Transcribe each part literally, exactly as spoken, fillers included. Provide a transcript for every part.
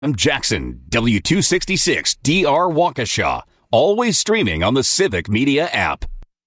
I'm Jackson, W two sixty-six D R Waukesha, always streaming on the Civic Media app.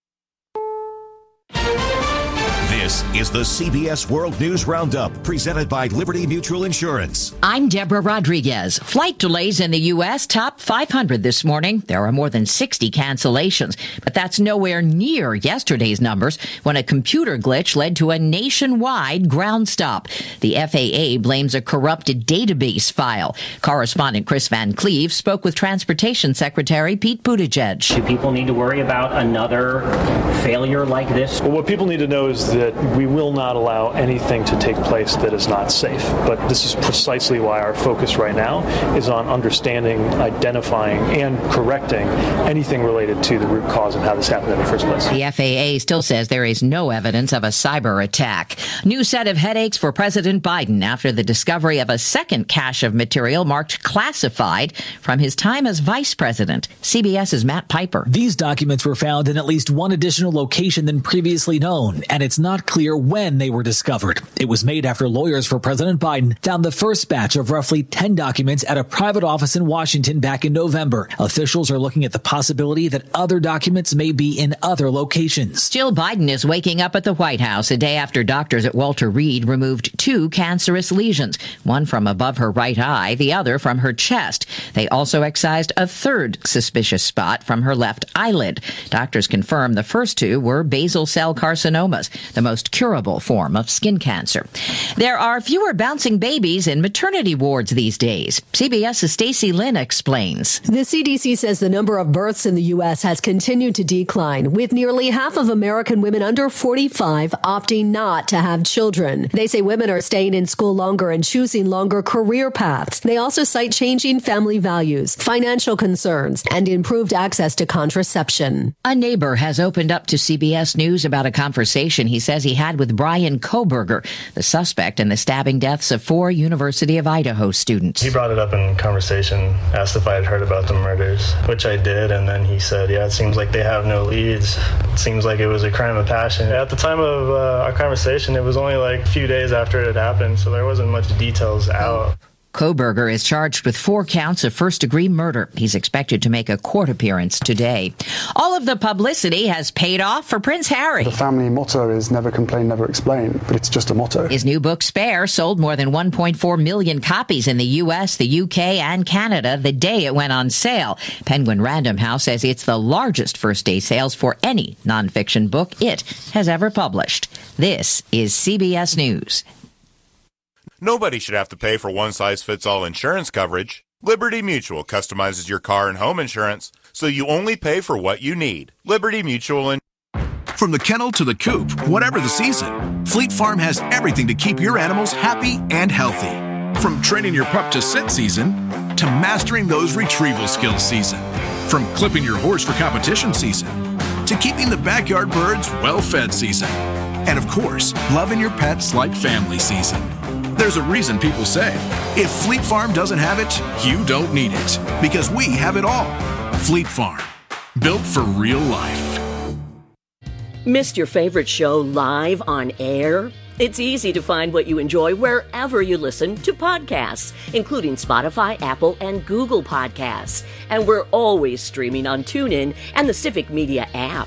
This is the C B S World News Roundup, presented by Liberty Mutual Insurance. I'm Deborah Rodriguez. Flight delays in the U S top five hundred this morning. There are more than sixty cancellations, but that's nowhere near yesterday's numbers when a computer glitch led to a nationwide ground stop. The F A A blames a corrupted database file. Correspondent Chris Van Cleve spoke with Transportation Secretary Pete Buttigieg. Do people need to worry about another failure like this? Well, what people need to know is that we will not allow anything to take place that is not safe. But this is precisely why our focus right now is on understanding, identifying, and correcting anything related to the root cause and how this happened in the first place. The F A A still says there is no evidence of a cyber attack. New set of headaches for President Biden after the discovery of a second cache of material marked classified from his time as vice president. CBS's Matt Piper. These documents were found in at least one additional location than previously known, and it's not clear when they were discovered. It was made after lawyers for President Biden found the first batch of roughly ten documents at a private office in Washington back in November. Officials are looking at the possibility that other documents may be in other locations. Jill Biden is waking up at the White House a day after doctors at Walter Reed removed two cancerous lesions, one from above her right eye, the other from her chest. They also excised a third suspicious spot from her left eyelid. Doctors confirmed the first two were basal cell carcinomas, the most curable form of skin cancer. There are fewer bouncing babies in maternity wards these days. CBS's Stacey Lynn explains. The C D C says the number of births in the U S has continued to decline, with nearly half of American women under forty-five opting not to have children. They say women are staying in school longer and choosing longer career paths. They also cite changing family values, financial concerns, and improved access to contraception. A neighbor has opened up to C B S News about a conversation he says he had with Brian Kohberger, the suspect in the stabbing deaths of four University of Idaho students. He brought it up in conversation, asked if I had heard about the murders, which I did, and then he said, yeah, it seems like they have no leads. It seems like it was a crime of passion. At the time of uh, our conversation, it was only like a few days after it had happened, so there wasn't much details out. Kohberger is charged with four counts of first-degree murder. He's expected to make a court appearance today. All of the publicity has paid off for Prince Harry. The family motto is never complain, never explain, but it's just a motto. His new book, Spare, sold more than one point four million copies in the U S, the U K, and Canada the day it went on sale. Penguin Random House says it's the largest first-day sales for any nonfiction book it has ever published. This is C B S News. Nobody should have to pay for one-size-fits-all insurance coverage. Liberty Mutual customizes your car and home insurance, so you only pay for what you need. Liberty Mutual and From the kennel to the coop, whatever the season, Fleet Farm has everything to keep your animals happy and healthy. From training your pup to sit season, to mastering those retrieval skills season. From clipping your horse for competition season, to keeping the backyard birds well-fed season. And of course, loving your pets like family season. There's a reason people say, if Fleet Farm doesn't have it, you don't need it. Because we have it all. Fleet Farm. Built for real life. Missed your favorite show live on air? It's easy to find what you enjoy wherever you listen to podcasts, including Spotify, Apple, and Google Podcasts. And we're always streaming on TuneIn and the Civic Media app.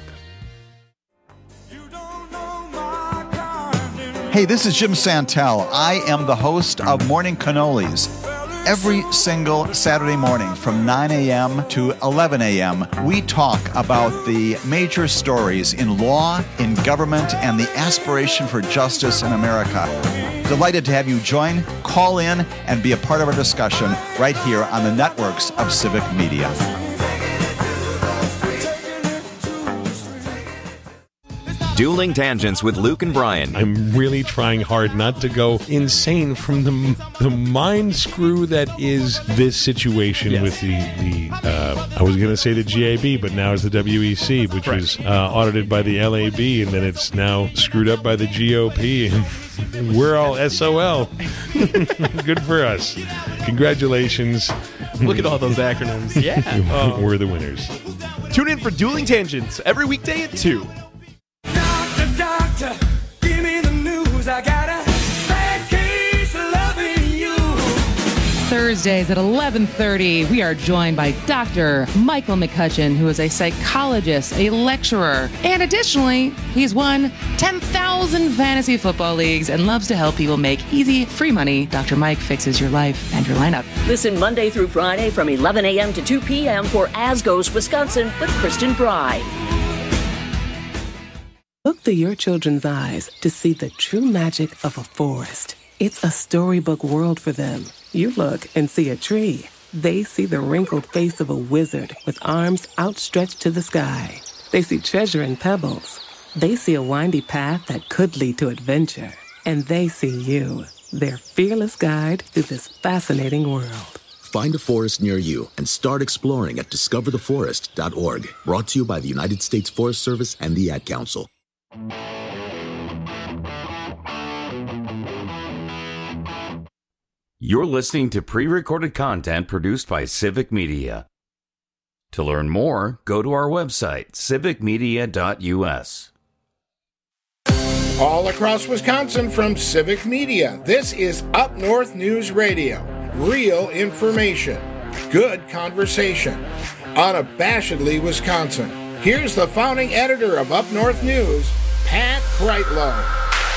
Hey, this is Jim Santel. I am the host of Morning Cannolis. Every single Saturday morning from nine a.m. to eleven a.m., we talk about the major stories in law, in government, and the aspiration for justice in America. Delighted to have you join, call in, and be a part of our discussion right here on the networks of Civic Media. Dueling Tangents with Luke and Brian. I'm really trying hard not to go insane from the the mind screw that is this situation yes. with the, the uh, I was going to say the G A B, but now it's the W E C, which right. was uh, audited by the L A B, and then it's now screwed up by the G O P, and we're all S O L. Good for us. Congratulations. Look at all those acronyms. Yeah. Oh. We're the winners. Tune in for Dueling Tangents every weekday at two. Doctor, give me the news. I got a bad case of loving you. Thursdays at eleven thirty, we are joined by Doctor Michael McCutcheon, who is a psychologist, a lecturer, and additionally, he's won ten thousand fantasy football leagues and loves to help people make easy, free money. Doctor Mike fixes your life and your lineup. Listen Monday through Friday from eleven a.m. to two p.m. for As Goes Wisconsin with Kristen Bride. Look through your children's eyes to see the true magic of a forest. It's a storybook world for them. You look and see a tree. They see the wrinkled face of a wizard with arms outstretched to the sky. They see treasure in pebbles. They see a windy path that could lead to adventure. And they see you, their fearless guide through this fascinating world. Find a forest near you and start exploring at discover the forest dot org. Brought to you by the United States Forest Service and the Ad Council. You're listening to pre-recorded content produced by Civic Media. To learn more, go to our website, civic media dot u s. All across Wisconsin from Civic Media, this is Up North News Radio. Real information, good conversation, unabashedly Wisconsin. Here's the founding editor of Up North News, Pat Kreitlow.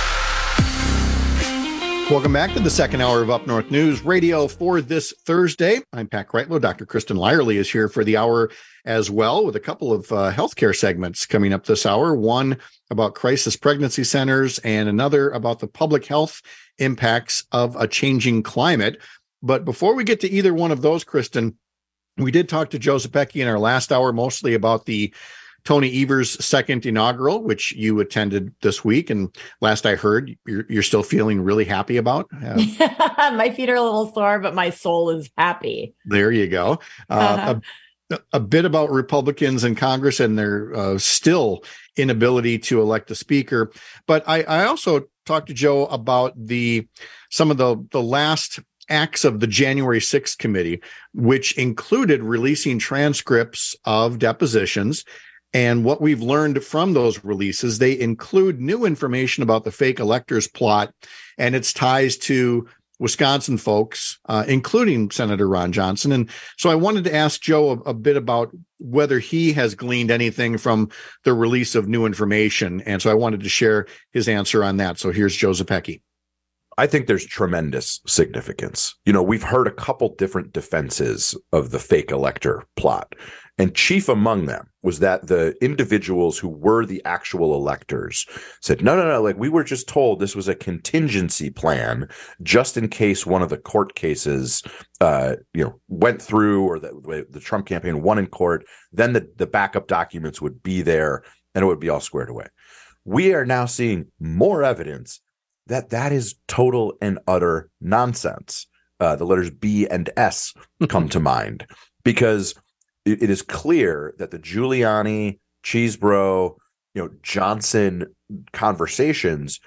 Welcome back to the second hour of Up North News Radio for this Thursday. I'm Pat Kreitlow. Doctor Kristen Lyerly is here for the hour as well, with a couple of uh, healthcare segments coming up this hour. One about crisis pregnancy centers and another about the public health impacts of a changing climate. But before we get to either one of those, Kristen, we did talk to Joe Zepecki in our last hour, mostly about the Tony Evers' second inaugural, which you attended this week. And last I heard, you're, you're still feeling really happy about. Uh, my feet are a little sore, but my soul is happy. There you go. Uh, uh-huh. a, a bit about Republicans in Congress and their uh, still inability to elect a speaker. But I, I also talked to Joe about the some of the, the last acts of the January sixth committee, which included releasing transcripts of depositions. And what we've learned from those releases, they include new information about the fake electors plot and its ties to Wisconsin folks, uh, including Senator Ron Johnson. And so I wanted to ask Joe a, a bit about whether he has gleaned anything from the release of new information. And so I wanted to share his answer on that. So here's Joe Zepecki. I think there's tremendous significance. You know, we've heard a couple different defenses of the fake elector plot, and chief among them was that the individuals who were the actual electors said, no, no, no, like we were just told this was a contingency plan just in case one of the court cases, uh, you know, went through or the, the Trump campaign won in court, then the, the backup documents would be there and it would be all squared away. We are now seeing more evidence that that is total and utter nonsense. Uh, the letters B and S come to mind because it, it is clear that the Giuliani, Chesebro, you know, Johnson conversations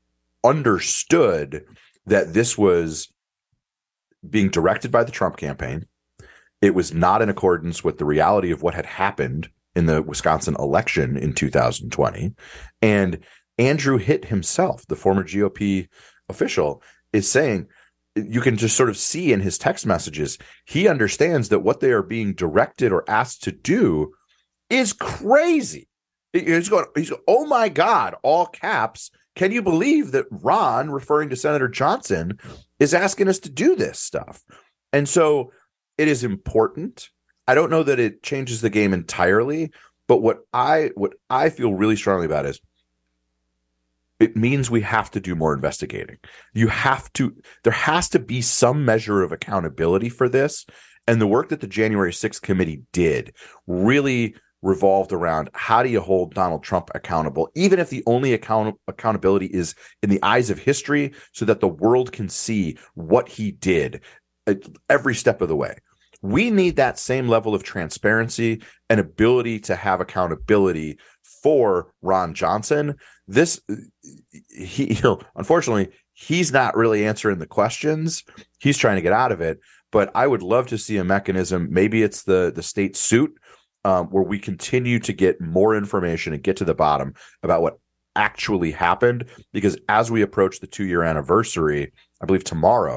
understood that this was being directed by the Trump campaign. It was not in accordance with the reality of what had happened in the Wisconsin election in two thousand twenty. And Andrew Hitt himself, the former G O P official, is saying, you can just sort of see in his text messages, he understands that what they are being directed or asked to do is crazy. He's going, he's going, oh my God, all caps. Can you believe that Ron, referring to Senator Johnson, is asking us to do this stuff? And so it is important. I don't know that it changes the game entirely, but what I what I feel really strongly about is it means we have to do more investigating. You have to, there has to be some measure of accountability for this. And the work that the January sixth committee did really revolved around how do you hold Donald Trump accountable, even if the only account- accountability is in the eyes of history so that the world can see what he did every step of the way. We need that same level of transparency and ability to have accountability for Ron Johnson. This, he, you know, unfortunately, he's not really answering the questions. He's trying to get out of it. But I would love to see a mechanism. Maybe it's the the state suit um, where we continue to get more information and get to the bottom about what actually happened. Because as we approach the two year anniversary, I believe tomorrow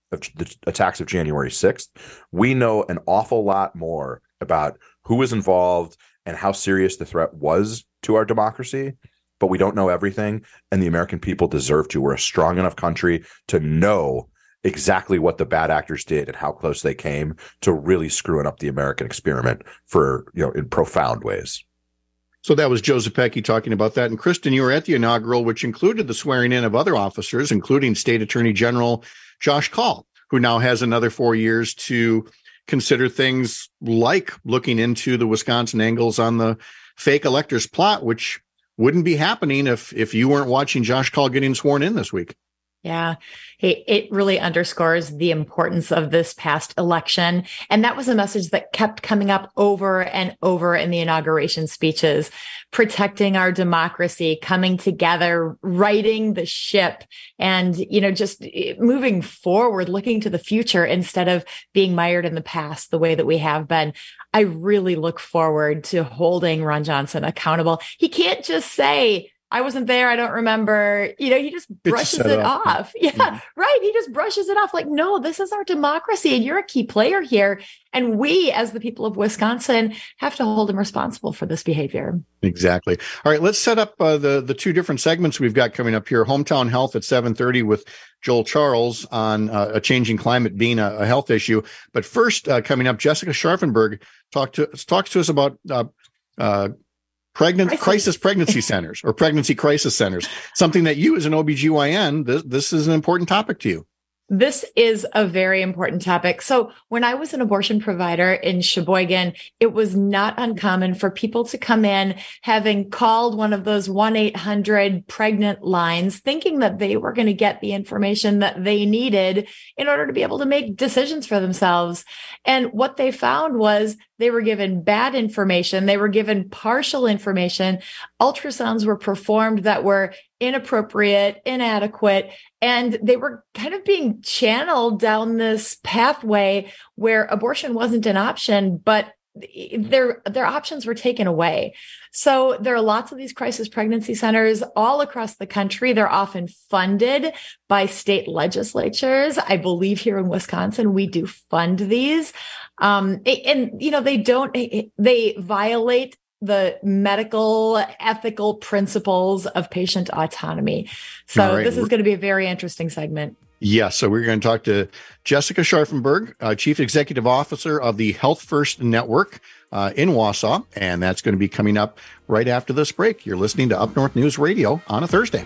of the attacks of January sixth, we know an awful lot more about who was involved and how serious the threat was to our democracy, but we don't know everything, and the American people deserve to. We're a strong enough country to know exactly what the bad actors did and how close they came to really screwing up the American experiment for, you know, in profound ways. So that was Joe Zepecki talking about that. And Kristen, you were at the inaugural, which included the swearing in of other officers, including State Attorney General Josh Kaul, who now has another four years to consider things like looking into the Wisconsin angles on the fake electors plot, which wouldn't be happening if if you weren't watching Josh Kaul getting sworn in this week. Yeah, it, it really underscores the importance of this past election. And that was a message that kept coming up over and over in the inauguration speeches, protecting our democracy, coming together, righting the ship, and, you know, just moving forward, looking to the future instead of being mired in the past the way that we have been. I really look forward to holding Ron Johnson accountable. He can't just say, I wasn't there, I don't remember. You know, he just brushes it up. off. Yeah, Mm-hmm. right. He just brushes it off like, no, this is our democracy and you're a key player here. And we, as the people of Wisconsin, have to hold him responsible for this behavior. Exactly. All right, let's set up uh, the, the two different segments we've got coming up here. Hometown Health at seven thirty with Joel Charles on uh, a changing climate being a, a health issue. But first, uh, coming up, Jessica Scharfenberg talk to, talks to us about uh, uh, Pregnant crisis. crisis pregnancy centers or pregnancy crisis centers, something that you as an O B G Y N, this, this is an important topic to you. This is a very important topic. So when I was an abortion provider in Sheboygan, it was not uncommon for people to come in having called one of those one eight hundred pregnant lines, thinking that they were going to get the information that they needed in order to be able to make decisions for themselves. And what they found was they were given bad information. They were given partial information. Ultrasounds were performed that were inappropriate, inadequate, and they were kind of being channeled down this pathway where abortion wasn't an option, but their their options were taken away. So there are lots of these crisis pregnancy centers all across the country. They're often funded by state legislatures. I believe here in Wisconsin, we do fund these. Um, and, you know, they don't, they violate the medical ethical principles of patient autonomy. So right. This is going to be a very interesting segment. Yes. So we're going to talk to Jessica Scharfenberg, uh, Chief Executive Officer of the Health First Network uh, in Wausau. And that's going to be coming up right after this break. You're listening to Up North News Radio on a Thursday.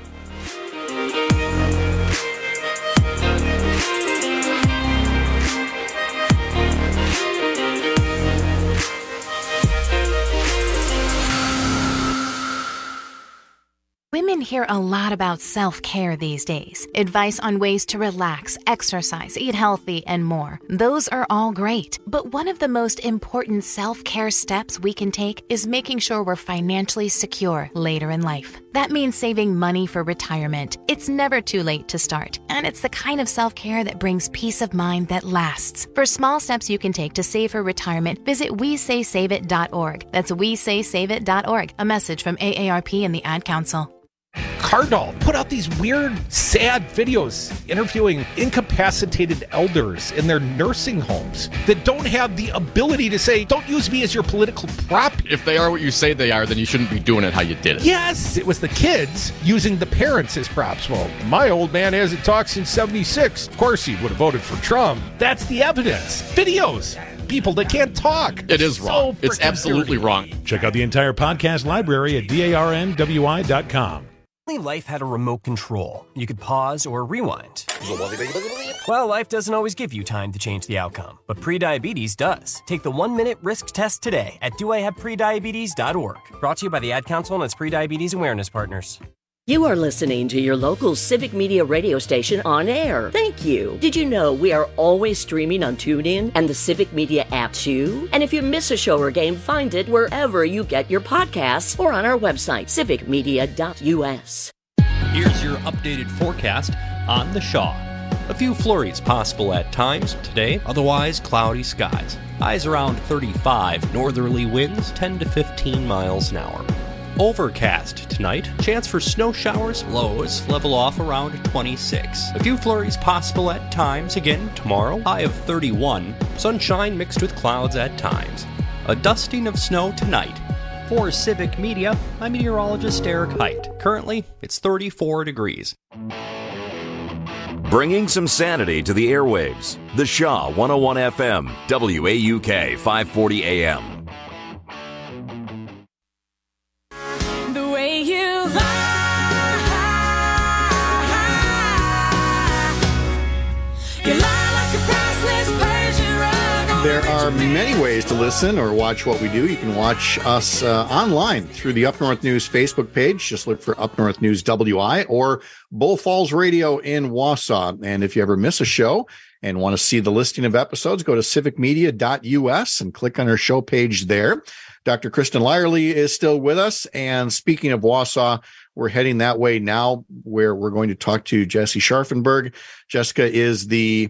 Women hear a lot about self-care these days. Advice on ways to relax, exercise, eat healthy, and more. Those are all great. But one of the most important self-care steps we can take is making sure we're financially secure later in life. That means saving money for retirement. It's never too late to start. And it's the kind of self-care that brings peace of mind that lasts. For small steps you can take to save for retirement, visit we say save it dot org. That's we say save it dot org. A message from A A R P and the Ad Council. Cardinal put out these weird, sad videos interviewing incapacitated elders in their nursing homes that don't have the ability to say, don't use me as your political prop. If they are what you say they are, then you shouldn't be doing it how you did it. Yes, it was the kids using the parents as props. Well, my old man hasn't talked since seventy-six. Of course he would have voted for Trump. That's the evidence. Videos. People that can't talk. It is wrong. So it's absolutely dirty. wrong. Check out the entire podcast library at darnwi dot com. Life had a remote control. You could pause or rewind. Well, life doesn't always give you time to change the outcome, but prediabetes does. Take the one-minute risk test today at do I have prediabetes dot org. Brought to you by the Ad Council and its prediabetes awareness partners. You are listening to your local Civic Media radio station on air. Thank you. Did you know we are always streaming on TuneIn and the Civic Media app too? And if you miss a show or game, find it wherever you get your podcasts or on our website, civic media dot u s. Here's your updated forecast on the Shaw. A few flurries possible at times today, otherwise cloudy skies. Highs around thirty-five, northerly winds ten to fifteen miles an hour. Overcast tonight. Chance for snow showers. Lows level off around twenty-six. A few flurries possible at times. Again, tomorrow, high of thirty-one. Sunshine mixed with clouds at times. A dusting of snow tonight. For Civic Media, I'm meteorologist Eric Height. Currently, it's thirty-four degrees. Bringing some sanity to the airwaves. The Shaw one oh one F M, W A U K five forty A M. The way you lie, you lie like a priceless Persian rug. There are many ways to listen or watch what we do. You can watch us uh, online through the Up North News Facebook page. Just look for Up North News W I or Bull Falls Radio in Wausau. And if you ever miss a show and want to see the listing of episodes, go to civic media dot U S and click on our show page there. Doctor Kristen Lyerly is still with us. And speaking of Wausau, we're heading that way now, where we're going to talk to Jesse Scharfenberg. Jessica is the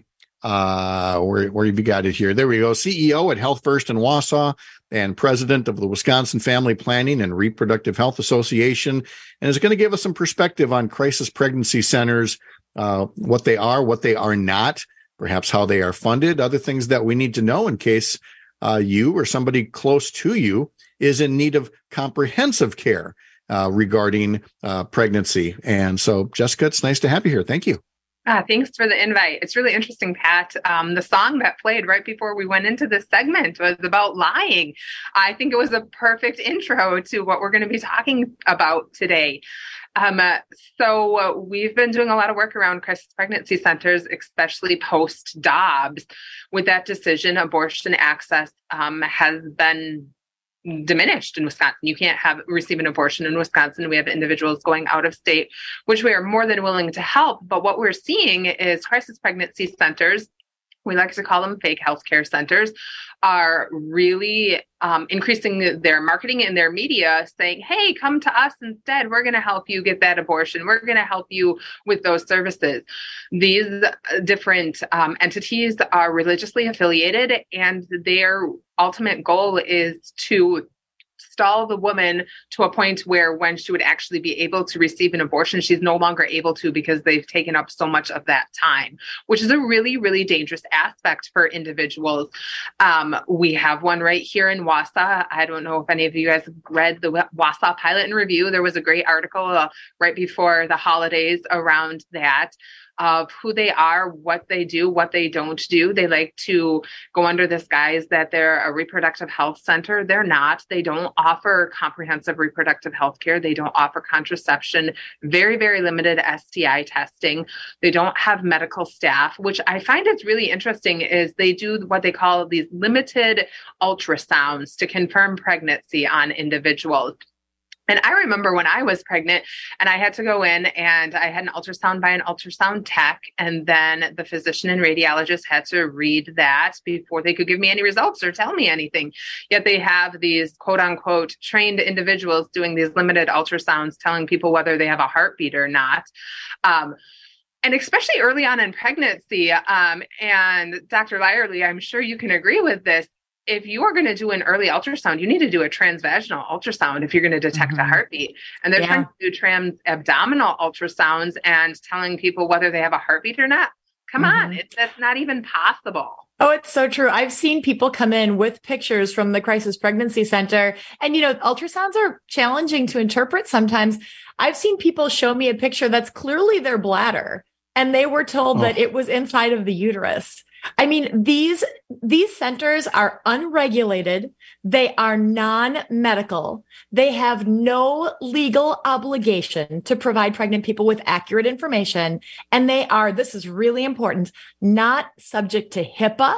Uh, where, where have you got it here? There we go. C E O at Health First in Wausau and president of the Wisconsin Family Planning and Reproductive Health Association, and is going to give us some perspective on crisis pregnancy centers, uh, what they are, what they are not, perhaps how they are funded, other things that we need to know in case uh, you or somebody close to you is in need of comprehensive care uh, regarding uh, pregnancy. And so, Jessica, it's nice to have you here. Thank you. Ah, thanks for the invite. It's really interesting, Pat. Um, the song that played right before we went into this segment was about lying. I think it was a perfect intro to what we're going to be talking about today. Um, uh, so uh, we've been doing a lot of work around crisis pregnancy centers, especially post-Dobbs. With that decision, abortion access um, has been diminished in Wisconsin. You can't have receive an abortion in Wisconsin. We have individuals going out of state, which we are more than willing to help. But what we're seeing is crisis pregnancy centers, we like to call them fake healthcare centers, are really um, increasing their marketing and their media, saying, hey, come to us instead. We're going to help you get that abortion. We're going to help you with those services. These different um, entities are religiously affiliated, and their ultimate goal is to stall the woman to a point where when she would actually be able to receive an abortion, she's no longer able to because they've taken up so much of that time, which is a really, really dangerous aspect for individuals. Um, we have one right here in Wausau. I don't know if any of you guys read the Wausau Pilot and Review. There was a great article uh, right before the holidays around that, of who they are, what they do, what they don't do. They like to go under this guise that they're a reproductive health center. They're not. They don't offer comprehensive reproductive health care. They don't offer contraception, very, very limited S T I testing. They don't have medical staff, which I find it's really interesting is they do what they call these limited ultrasounds to confirm pregnancy on individuals. And I remember when I was pregnant and I had to go in and I had an ultrasound by an ultrasound tech, and then the physician and radiologist had to read that before they could give me any results or tell me anything. Yet they have these quote unquote trained individuals doing these limited ultrasounds, telling people whether they have a heartbeat or not. Um, And especially early on in pregnancy, um, and Doctor Lyerly, I'm sure you can agree with this. If you are going to do an early ultrasound, you need to do a transvaginal ultrasound if you're going to detect mm-hmm. a heartbeat. And they're yeah. trying to do trans-abdominal ultrasounds and telling people whether they have a heartbeat or not. Come mm-hmm. on, it's that's not even possible. Oh, it's so true. I've seen people come in with pictures from the Crisis Pregnancy Center. And, you know, ultrasounds are challenging to interpret sometimes. I've seen people show me a picture that's clearly their bladder, and they were told oh. that it was inside of the uterus. I mean, these these centers are unregulated. They are non-medical. They have no legal obligation to provide pregnant people with accurate information. And they are, this is really important, not subject to HIPAA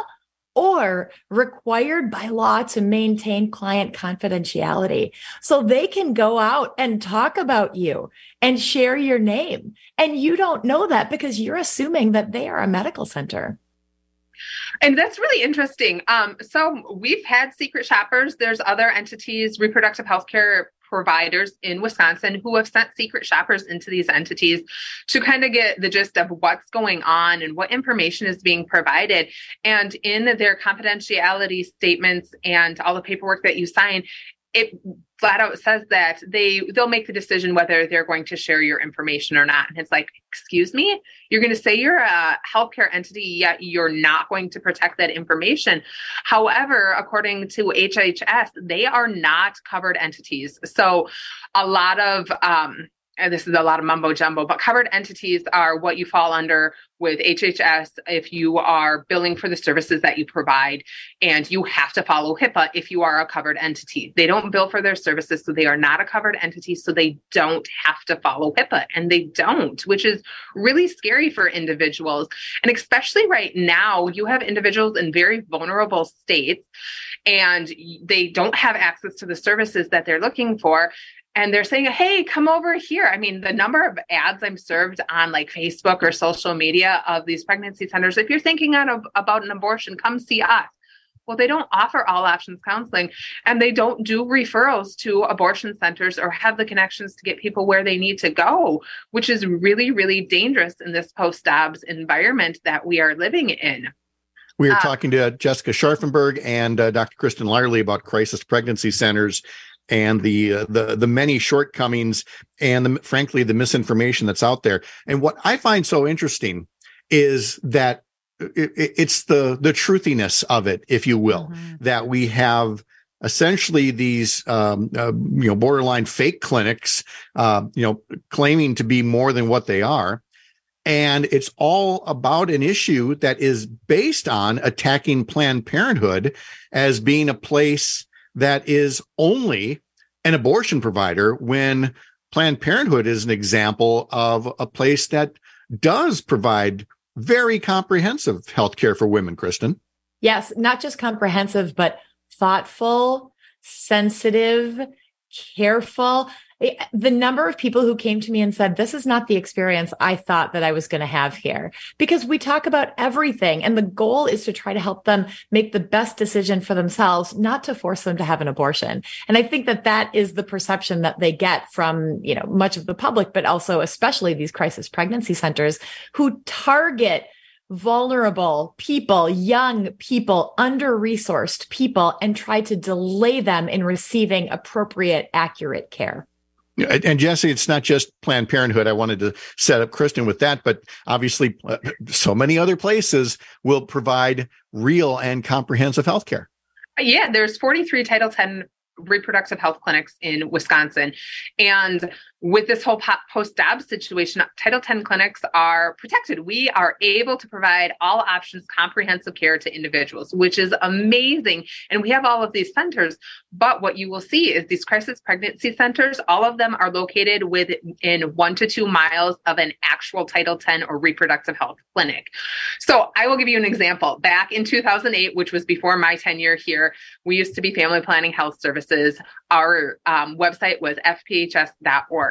or required by law to maintain client confidentiality. So they can go out and talk about you and share your name. And you don't know that because you're assuming that they are a medical center. And that's really interesting. Um, so we've had secret shoppers. There's other entities, reproductive healthcare providers in Wisconsin who have sent secret shoppers into these entities to kind of get the gist of what's going on and what information is being provided. And in their confidentiality statements and all the paperwork that you sign, it flat out says that they, they'll make the decision whether they're going to share your information or not. And it's like, excuse me, you're going to say you're a healthcare entity, yet you're not going to protect that information. However, according to H H S, they are not covered entities. So a lot of, um, and this is a lot of mumbo jumbo, but covered entities are what you fall under with H H S if you are billing for the services that you provide, and you have to follow HIPAA if you are a covered entity. They don't bill for their services, so they are not a covered entity, so they don't have to follow HIPAA, and they don't, which is really scary for individuals. And especially right now, you have individuals in very vulnerable states, and they don't have access to the services that they're looking for. And they're saying, hey, come over here. I mean, the number of ads I'm served on like Facebook or social media of these pregnancy centers, if you're thinking of, about an abortion, come see us. Well, they don't offer all options counseling, and they don't do referrals to abortion centers or have the connections to get people where they need to go, which is really, really dangerous in this post-Dobbs environment that we are living in. We are uh, talking to Jessica Scharfenberg and uh, Doctor Kristen Larley about crisis pregnancy centers and the uh, the the many shortcomings and the, frankly the misinformation that's out there. And what I find so interesting is that it, it's the the truthiness of it, if you will, mm-hmm. that we have essentially these um, uh, you know borderline fake clinics, uh, you know, claiming to be more than what they are. And it's all about an issue that is based on attacking Planned Parenthood as being a place that is only an abortion provider, when Planned Parenthood is an example of a place that does provide very comprehensive health care for women, Kristen. Yes, not just comprehensive, but thoughtful, sensitive, careful. The number of people who came to me and said, this is not the experience I thought that I was going to have here, because we talk about everything. And the goal is to try to help them make the best decision for themselves, not to force them to have an abortion. And I think that that is the perception that they get from, you know, much of the public, but also especially these crisis pregnancy centers who target vulnerable people, young people, under-resourced people, and try to delay them in receiving appropriate, accurate care. And Jesse, it's not just Planned Parenthood. I wanted to set up Kristen with that, but obviously uh, so many other places will provide real and comprehensive health care. Yeah, there's forty-three Title ten reproductive health clinics in Wisconsin. And with this whole post-Dobbs situation, Title ten clinics are protected. We are able to provide all options, comprehensive care to individuals, which is amazing. And we have all of these centers. But what you will see is these crisis pregnancy centers, all of them are located within one to two miles of an actual Title ten or reproductive health clinic. So I will give you an example. Back in two thousand eight, which was before my tenure here, we used to be Family Planning Health Services. Our um, website was f p h s dot org.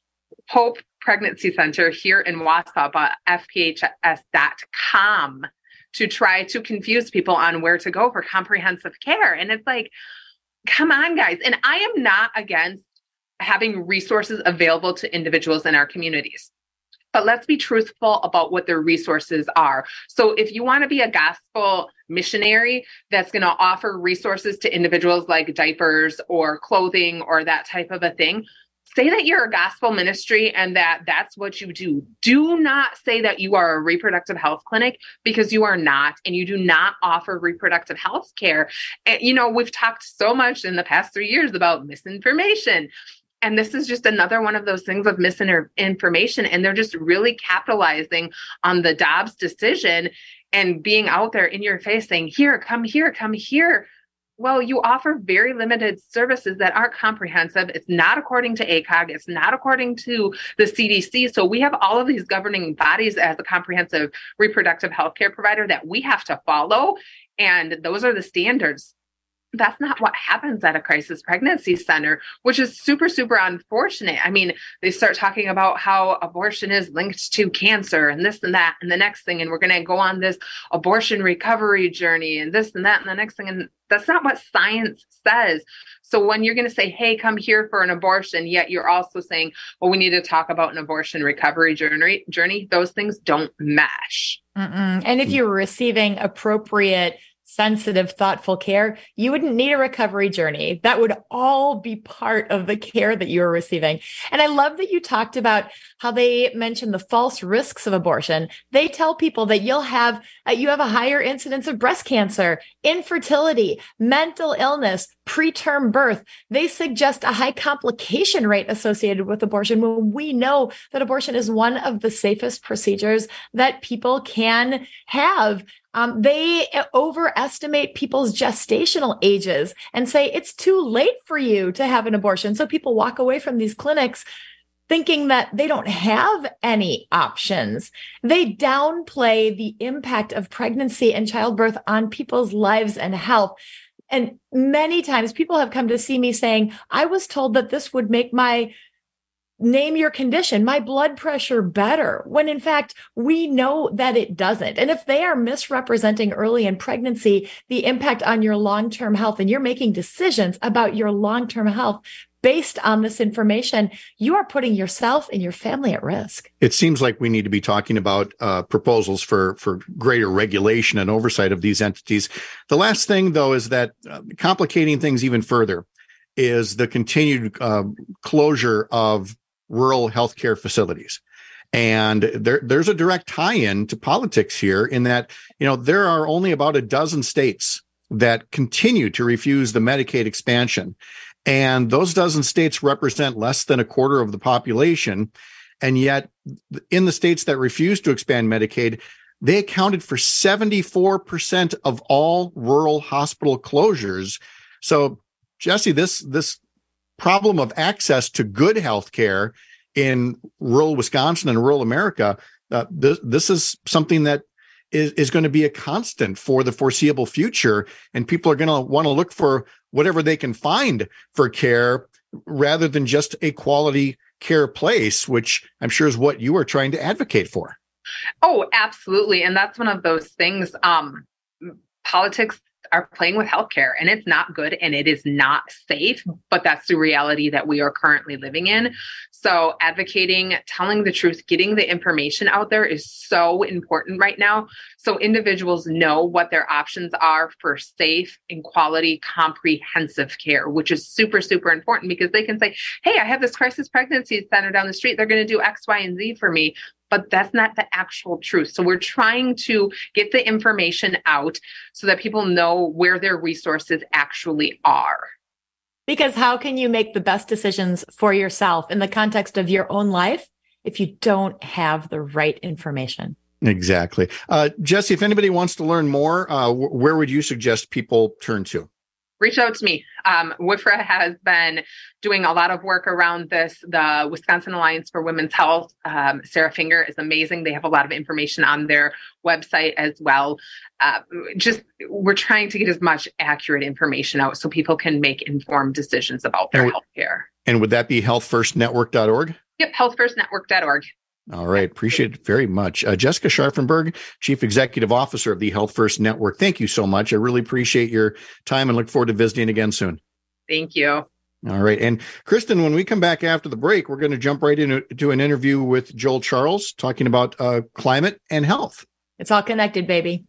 Hope Pregnancy Center here in Wausau, but f p h s dot com to try to confuse people on where to go for comprehensive care. And it's like, come on, guys. And I am not against having resources available to individuals in our communities. But let's be truthful about what their resources are. So if you want to be a gospel missionary that's going to offer resources to individuals like diapers or clothing or that type of a thing, say that you're a gospel ministry and that that's what you do. Do not say that you are a reproductive health clinic, because you are not, and you do not offer reproductive health care. And, you know, we've talked so much in the past three years about misinformation. And this is just another one of those things of misinformation. And they're just really capitalizing on the Dobbs decision and being out there in your face saying, here, come here, come here. Well, you offer very limited services that aren't comprehensive. It's not according to A C O G. It's not according to the C D C. So we have all of these governing bodies as a comprehensive reproductive health care provider that we have to follow. And those are the standards. That's not what happens at a crisis pregnancy center, which is super, super unfortunate. I mean, they start talking about how abortion is linked to cancer and this and that and the next thing. And we're going to go on this abortion recovery journey and this and that and the next thing. And that's not what science says. So when you're going to say, hey, come here for an abortion, yet you're also saying, well, we need to talk about an abortion recovery journey, journey. Those things don't mesh. Mm-mm. And if you're receiving appropriate sensitive, thoughtful care, you wouldn't need a recovery journey. That would all be part of the care that you're receiving. And I love that you talked about how they mentioned the false risks of abortion. They tell people that you'll have, uh, you have a higher incidence of breast cancer, infertility, mental illness, preterm birth. They suggest a high complication rate associated with abortion when we know that abortion is one of the safest procedures that people can have. Um, they overestimate people's gestational ages and say it's too late for you to have an abortion. So people walk away from these clinics thinking that they don't have any options. They downplay the impact of pregnancy and childbirth on people's lives and health. And many times people have come to see me saying, I was told that this would make my name your condition, my blood pressure better, when in fact, we know that it doesn't. And if they are misrepresenting early in pregnancy, the impact on your long-term health, and you're making decisions about your long-term health based on this information, you are putting yourself and your family at risk. It seems like we need to be talking about uh, proposals for, for greater regulation and oversight of these entities. The last thing, though, is that uh, complicating things even further is the continued uh, closure of rural healthcare facilities. And there, there's a direct tie-in to politics here in that, you know, there are only about a dozen states that continue to refuse the Medicaid expansion. And those dozen states represent less than a quarter of the population. And yet in the states that refuse to expand Medicaid, they accounted for seventy-four percent of all rural hospital closures. So, Jesse, this, this problem of access to good health care in rural Wisconsin and rural America, uh, this, this is something that is, is going to be a constant for the foreseeable future. And people are going to want to look for whatever they can find for care rather than just a quality care place, which I'm sure is what you are trying to advocate for. Oh, absolutely. And that's one of those things. Um, politics are playing with healthcare, and it's not good and it is not safe, but that's the reality that we are currently living in. So advocating, telling the truth, getting the information out there is so important right now. So individuals know what their options are for safe and quality comprehensive care, which is super, super important because they can say, hey, I have this crisis pregnancy center down the street. They're going to do X, Y, and Z for me. But that's not the actual truth. So we're trying to get the information out so that people know where their resources actually are. Because how can you make the best decisions for yourself in the context of your own life if you don't have the right information? Exactly. Uh, Jesse, if anybody wants to learn more, uh, w- where would you suggest people turn to? Reach out to me. Um, W I F R A has been doing a lot of work around this. The Wisconsin Alliance for Women's Health, um, Sarah Finger is amazing. They have a lot of information on their website as well. Uh, just we're trying to get as much accurate information out so people can make informed decisions about their health care. And would that be health first network dot org? Yep, health first network dot org. All right. Appreciate it very much. Uh, Jessica Scharfenberg, Chief Executive Officer of the Health First Network. Thank you so much. I really appreciate your time and look forward to visiting again soon. Thank you. All right. And Kristen, when we come back after the break, we're going to jump right into an interview with Joel Charles talking about uh, climate and health. It's all connected, baby.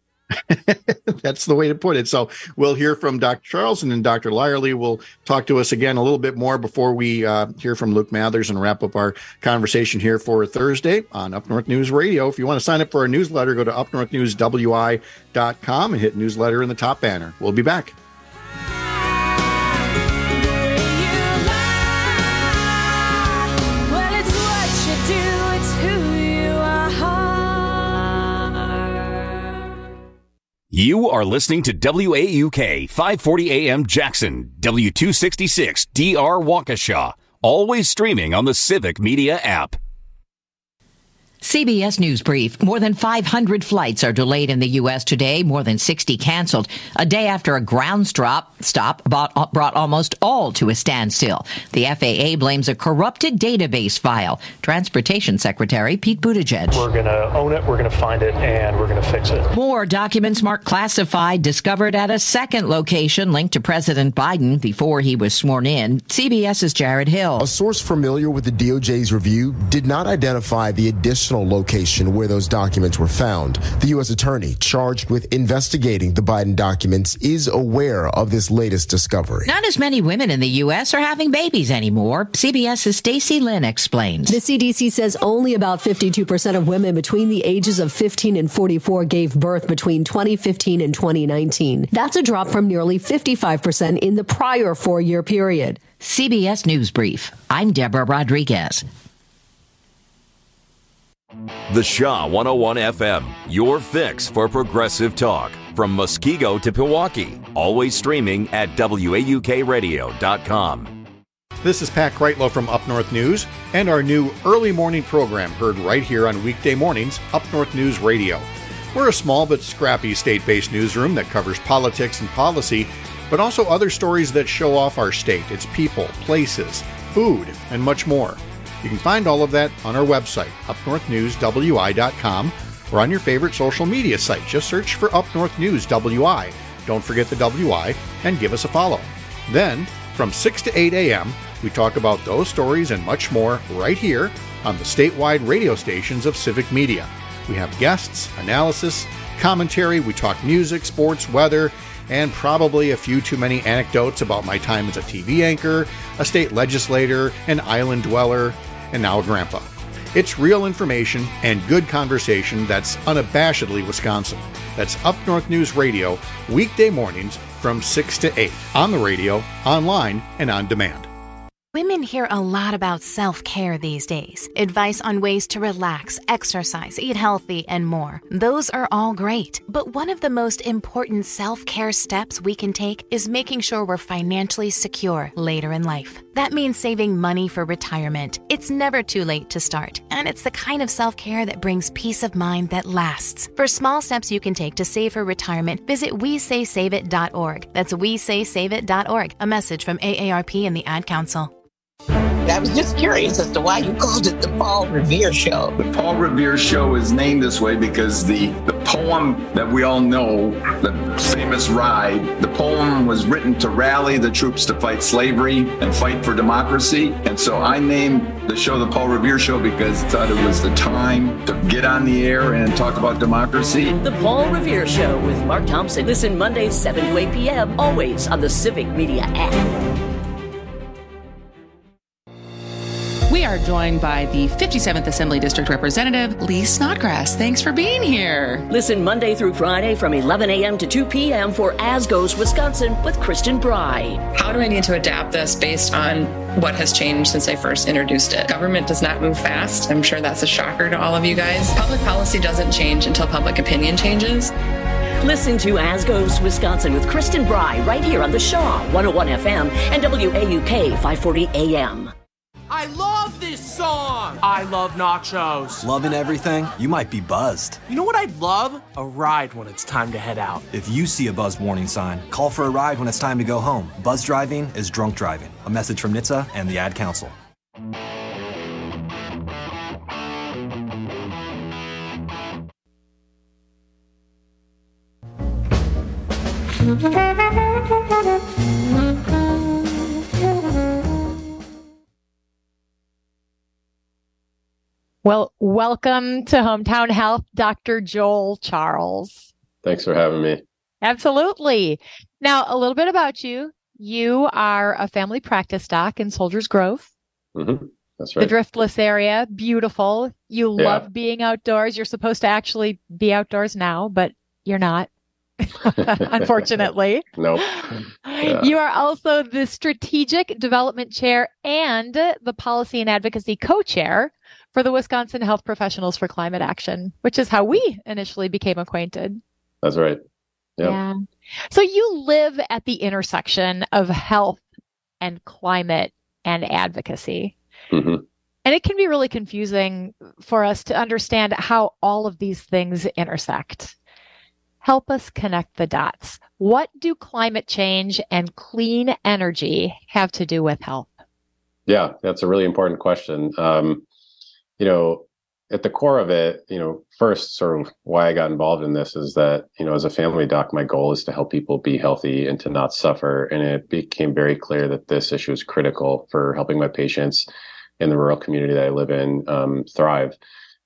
That's the way to put it. So we'll hear from Doctor Charles, and then Doctor Lyerly will talk to us again a little bit more before we uh, hear from Luke Mathers and wrap up our conversation here for Thursday on Up North News Radio. If you want to sign up for our newsletter, go to up north news w i dot com and hit newsletter in the top banner. We'll be back. You are listening to W A U K five forty A M Jackson, W two sixty-six D R Waukesha, always streaming on the Civic Media app. C B S News Brief. More than five hundred flights are delayed in the U S today, more than sixty canceled, a day after a ground stop, stop brought, brought almost all to a standstill. The F A A blames a corrupted database file. Transportation Secretary Pete Buttigieg. We're going to own it, we're going to find it, and we're going to fix it. More documents marked classified discovered at a second location linked to President Biden before he was sworn in. CBS's Jared Hill. A source familiar with the D O J's review did not identify the additional personal location where those documents were found. The U S attorney charged with investigating the Biden documents is aware of this latest discovery. Not as many women in the U S are having babies anymore. CBS's Stacey Lynn explains. The C D C says only about fifty-two percent of women between the ages of fifteen and forty-four gave birth between twenty fifteen and twenty nineteen. That's a drop from nearly fifty-five percent in the prior four-year period. C B S News Brief. I'm Deborah Rodriguez. The Shaw one oh one F M, your fix for progressive talk. From Muskego to Pewaukee. Always streaming at W A U K radio dot com. This is Pat Kreitlow from Up North News and our new early morning program heard right here on weekday mornings, Up North News Radio. We're a small but scrappy state-based newsroom that covers politics and policy, but also other stories that show off our state, its people, places, food, and much more. You can find all of that on our website, up north news w i dot com, or on your favorite social media site. Just search for Up North News W I. Don't forget the W I and give us a follow. Then, from six to eight a.m., we talk about those stories and much more right here on the statewide radio stations of Civic Media. We have guests, analysis, commentary, we talk music, sports, weather, and probably a few too many anecdotes about my time as a T V anchor, a state legislator, an island dweller, and now a grandpa. It's real information and good conversation that's unabashedly Wisconsin. That's Up North News Radio, weekday mornings from six to eight, on the radio, online, and on demand. Women hear a lot about self-care these days. Advice on ways to relax, exercise, eat healthy, and more. Those are all great. But one of the most important self-care steps we can take is making sure we're financially secure later in life. That means saving money for retirement. It's never too late to start. And it's the kind of self-care that brings peace of mind that lasts. For small steps you can take to save for retirement, visit we say save it dot org. That's we say save it dot org. A message from A A R P and the Ad Council. I was just curious as to why you called it the Paul Revere Show. The Paul Revere Show is named this way because the, the poem that we all know, the famous ride, the poem was written to rally the troops to fight slavery and fight for democracy. And so I named the show the Paul Revere Show because I thought it was the time to get on the air and talk about democracy. The Paul Revere Show with Mark Thompson. Listen Mondays, seven to eight p.m., always on the Civic Media app. We are joined by the fifty-seventh Assembly District Representative, Lee Snodgrass. Thanks for being here. Listen Monday through Friday from eleven a.m. to two p.m. for As Goes Wisconsin with Kristen Bry. How do I need to adapt this based on what has changed since I first introduced it? Government does not move fast. I'm sure that's a shocker to all of you guys. Public policy doesn't change until public opinion changes. Listen to As Goes Wisconsin with Kristen Bry right here on the Shaw one oh one F M and W A U K five forty A M. I love this song! I love nachos. Loving everything? You might be buzzed. You know what I'd love? A ride when it's time to head out. If you see a buzzed warning sign, call for a ride when it's time to go home. Buzz driving is drunk driving. A message from N H T S A and the Ad Council. Well, welcome to Hometown Health, Doctor Joel Charles. Thanks for having me. Absolutely. Now, a little bit about you. You are a family practice doc in Soldiers Grove. Mm-hmm. That's right. The Driftless area. Beautiful. You yeah. love being outdoors. You're supposed to actually be outdoors now, but you're not. Unfortunately. Nope. Yeah. You are also the Strategic Development Chair and the Policy and Advocacy Co-Chair for the Wisconsin Health Professionals for Climate Action, which is how we initially became acquainted. That's right. Yep. Yeah. So you live at the intersection of health and climate and advocacy. Mm-hmm. And it can be really confusing for us to understand how all of these things intersect. Help us connect the dots. What do climate change and clean energy have to do with health? Yeah, that's a really important question. Um, you know, at the core of it, you know, first sort of why I got involved in this is that, you know, as a family doc, my goal is to help people be healthy and to not suffer. And it became very clear that this issue is critical for helping my patients in the rural community that I live in um, thrive.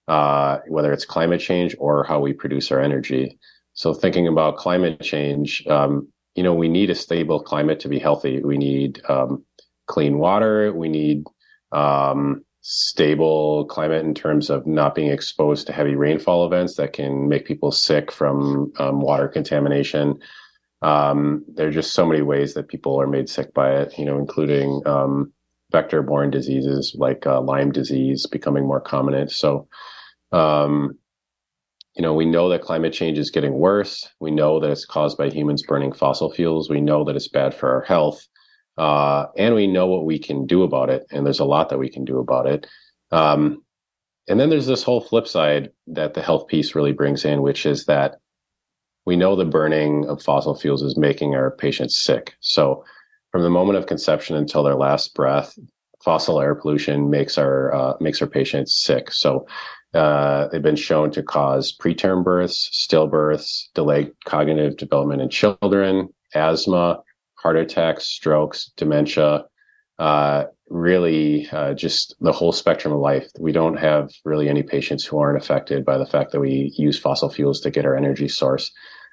uh, whether it's climate change or how we produce our energy. So thinking about climate change, um, you know, we need a stable climate to be healthy. We need um, clean water. We need um, stable climate in terms of not being exposed to heavy rainfall events that can make people sick from um, water contamination. Um, there are just so many ways that people are made sick by it, you know, including um, vector-borne diseases like uh, Lyme disease becoming more prominent. So, um, you know, we know that climate change is getting worse. We know that it's caused by humans burning fossil fuels. We know that it's bad for our health. Uh, and we know what we can do about it. And there's a lot that we can do about it. Um, and then there's this whole flip side that the health piece really brings in, which is that we know the burning of fossil fuels is making our patients sick. So from the moment of conception until their last breath, fossil air pollution makes our uh, makes our patients sick. So uh, they've been shown to cause preterm births, stillbirths, delayed cognitive development in children, asthma, heart attacks, strokes, dementia, uh, really uh, just the whole spectrum of life. We don't have really any patients who aren't affected by the fact that we use fossil fuels to get our energy source.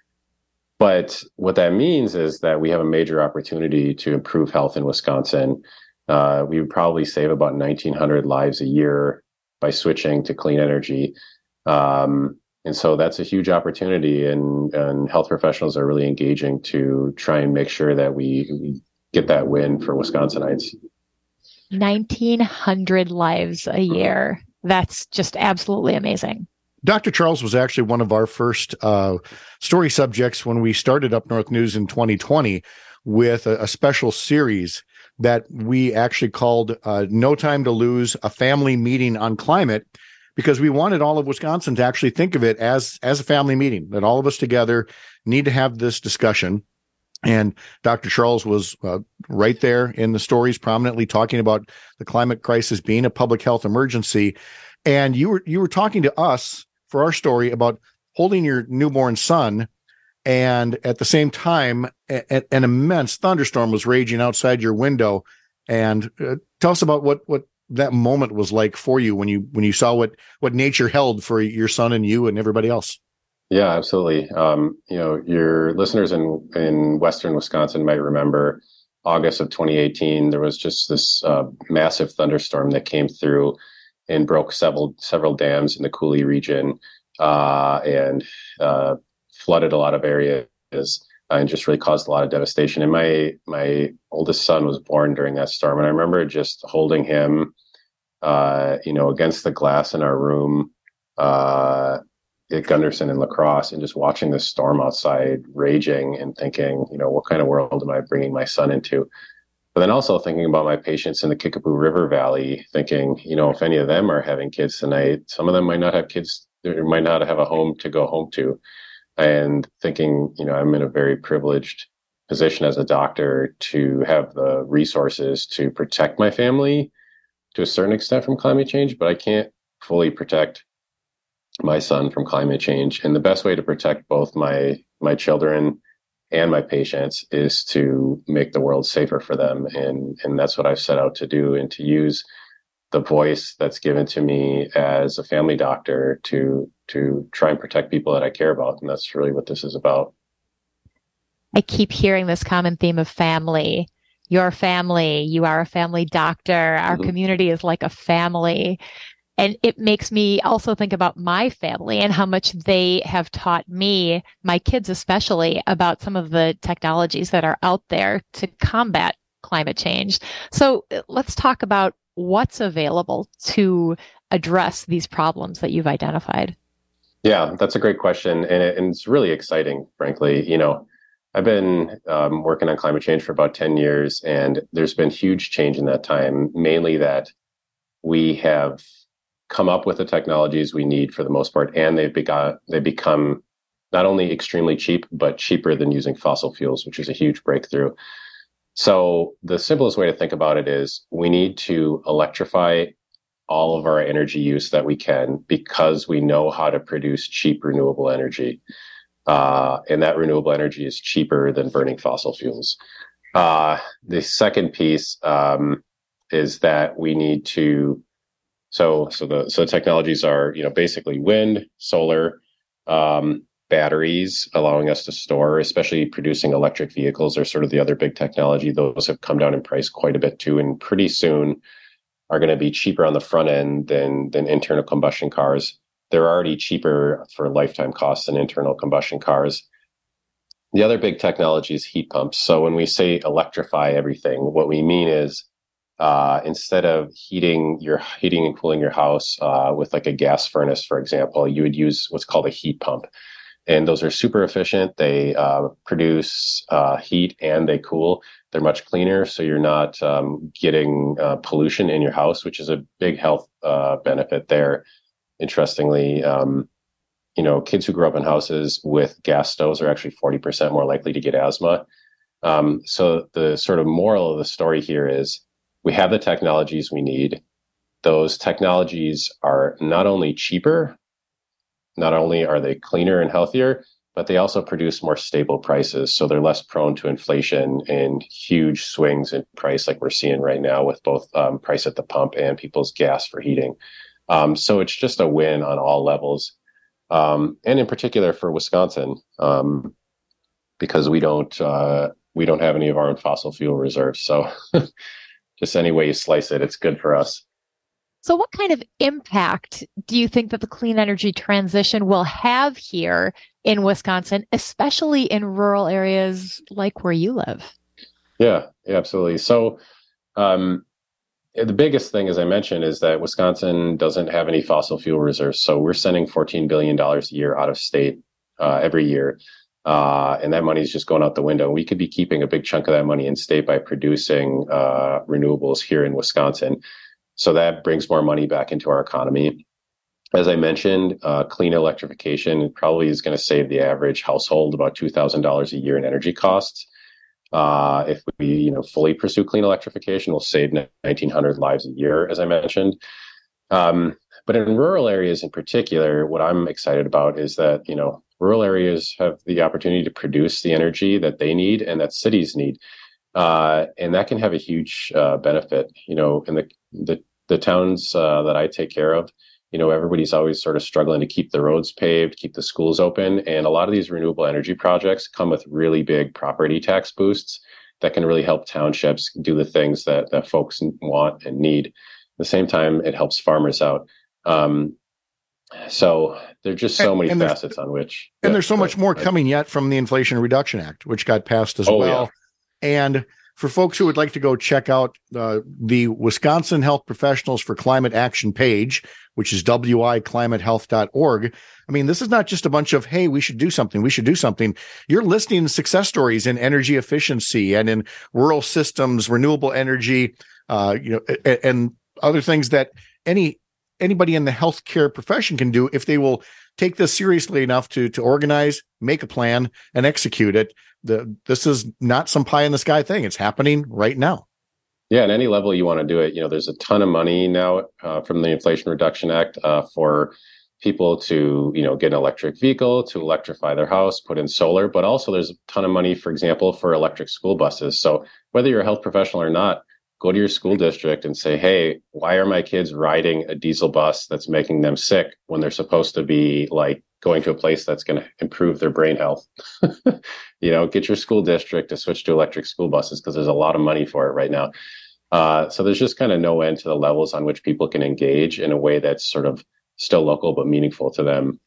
But what that means is that we have a major opportunity to improve health in Wisconsin. Uh, we would probably save about nineteen hundred lives a year by switching to clean energy. Um, and so that's a huge opportunity, and, and health professionals are really engaging to try and make sure that we, we get that win for Wisconsinites. nineteen hundred lives a year. That's just absolutely amazing. Doctor Charles was actually one of our first uh, story subjects when we started Up North News in twenty twenty with a, a special series that we actually called uh, No Time to Lose, a family meeting on climate, because we wanted all of Wisconsin to actually think of it as, as a family meeting, that all of us together need to have this discussion. And Doctor Charles was uh, right there in the stories, prominently talking about the climate crisis being a public health emergency. And you were you were talking to us for our story about holding your newborn son, and at the same time, a, a, an immense thunderstorm was raging outside your window. And uh, tell us about what what that moment was like for you when you when you saw what what nature held for your son and you and everybody else. Yeah, absolutely. Um, you know, your listeners in, in Western Wisconsin might remember August of twenty eighteen, there was just this uh, massive thunderstorm that came through and broke several several dams in the Cooley region uh, and uh, flooded a lot of areas and just really caused a lot of devastation. And my my oldest son was born during that storm. And I remember just holding him, uh, you know, against the glass in our room, uh, at Gunderson and La Crosse, and just watching the storm outside raging and thinking, you know, what kind of world am I bringing my son into? But then also thinking about my patients in the Kickapoo River Valley, thinking, you know, if any of them are having kids tonight, some of them might not have kids, or might not have a home to go home to. And thinking, you know, I'm in a very privileged position as a doctor to have the resources to protect my family to a certain extent from climate change, but I can't fully protect my son from climate change. And the best way to protect both my my children and my patients is to make the world safer for them. And, and that's what I've set out to do, and to use the voice that's given to me as a family doctor to to try and protect people that I care about. And that's really what this is about. I keep hearing this common theme of family. Your family, you are a family doctor. Our mm-hmm. community is like a family. And it makes me also think about my family and how much they have taught me, my kids especially, about some of the technologies that are out there to combat climate change. So let's talk about what's available to address these problems that you've identified. Yeah, that's a great question. And, it, and it's really exciting, frankly. You know, I've been um, working on climate change for about ten years, and there's been huge change in that time, mainly that we have come up with the technologies we need for the most part, and they've begun, they become not only extremely cheap, but cheaper than using fossil fuels, which is a huge breakthrough. So the simplest way to think about it is we need to electrify all of our energy use that we can, because we know how to produce cheap renewable energy. Uh, and that renewable energy is cheaper than burning fossil fuels. Uh, the second piece um, is that we need to So, so the so the technologies are, you know, basically wind, solar, um, batteries, allowing us to store, especially producing electric vehicles are sort of the other big technology. Those have come down in price quite a bit too, and pretty soon are going to be cheaper on the front end than than internal combustion cars. They're already cheaper for lifetime costs than internal combustion cars. The other big technology is heat pumps. So when we say electrify everything, what we mean is uh, instead of heating your heating and cooling your house uh, with like a gas furnace, for example, you would use what's called a heat pump. And those are super efficient. They uh, produce uh, heat and they cool. They're much cleaner, so you're not um, getting uh, pollution in your house, which is a big health uh, benefit there. Interestingly, um, you know, kids who grow up in houses with gas stoves are actually forty percent more likely to get asthma. Um, so the sort of moral of the story here is we have the technologies we need. Those technologies are not only cheaper, not only are they cleaner and healthier, but they also produce more stable prices. So they're less prone to inflation and huge swings in price like we're seeing right now with both um, price at the pump and people's gas for heating. Um, so it's just a win on all levels. Um, and in particular for Wisconsin, um, because we don't uh, we don't have any of our own fossil fuel reserves. So just any way you slice it, it's good for us. So what kind of impact do you think that the clean energy transition will have here in Wisconsin, especially in rural areas like where you live? Yeah, yeah, absolutely. So um, the biggest thing, as I mentioned, is that Wisconsin doesn't have any fossil fuel reserves. So we're sending fourteen billion dollars a year out of state uh, every year. Uh, and that money is just going out the window. We could be keeping a big chunk of that money in state by producing uh, renewables here in Wisconsin. So that brings more money back into our economy. As I mentioned, uh, clean electrification probably is going to save the average household about two thousand dollars a year in energy costs. Uh, if we, you know, fully pursue clean electrification, we'll save nineteen hundred lives a year, as I mentioned. Um, but in rural areas in particular, what I'm excited about is that, you know, rural areas have the opportunity to produce the energy that they need and that cities need. Uh, and that can have a huge uh, benefit. You know, in the the, the towns uh, that I take care of, you know, everybody's always sort of struggling to keep the roads paved, keep the schools open. And a lot of these renewable energy projects come with really big property tax boosts that can really help townships do the things that, that folks want and need. At the same time, it helps farmers out. Um, so there's just so and, many and facets on which. And yeah, there's so right, much more right. coming yet from the Inflation Reduction Act, which got passed as oh, well. Yeah. And for folks who would like to go check out uh, the Wisconsin Health Professionals for Climate Action page, which is w i climate health dot org. I mean, this is not just a bunch of, hey, we should do something. We should do something. You're listing success stories in energy efficiency and in rural systems, renewable energy, uh, you know, and, and other things that any anybody in the healthcare profession can do if they will take this seriously enough to to organize, make a plan, and execute it. The, this is not some pie in the sky thing. It's happening right now. Yeah, at any level you want to do it. You know, there's a ton of money now uh, from the Inflation Reduction Act uh, for people to, you know, get an electric vehicle, to electrify their house, put in solar, but also there's a ton of money, for example, for electric school buses. So whether you're a health professional or not, go to your school district and say, hey, why are my kids riding a diesel bus that's making them sick when they're supposed to be like going to a place that's going to improve their brain health? You know, get your school district to switch to electric school buses because there's a lot of money for it right now. Uh, so there's just kind of no end to the levels on which people can engage in a way that's sort of still local but meaningful to them.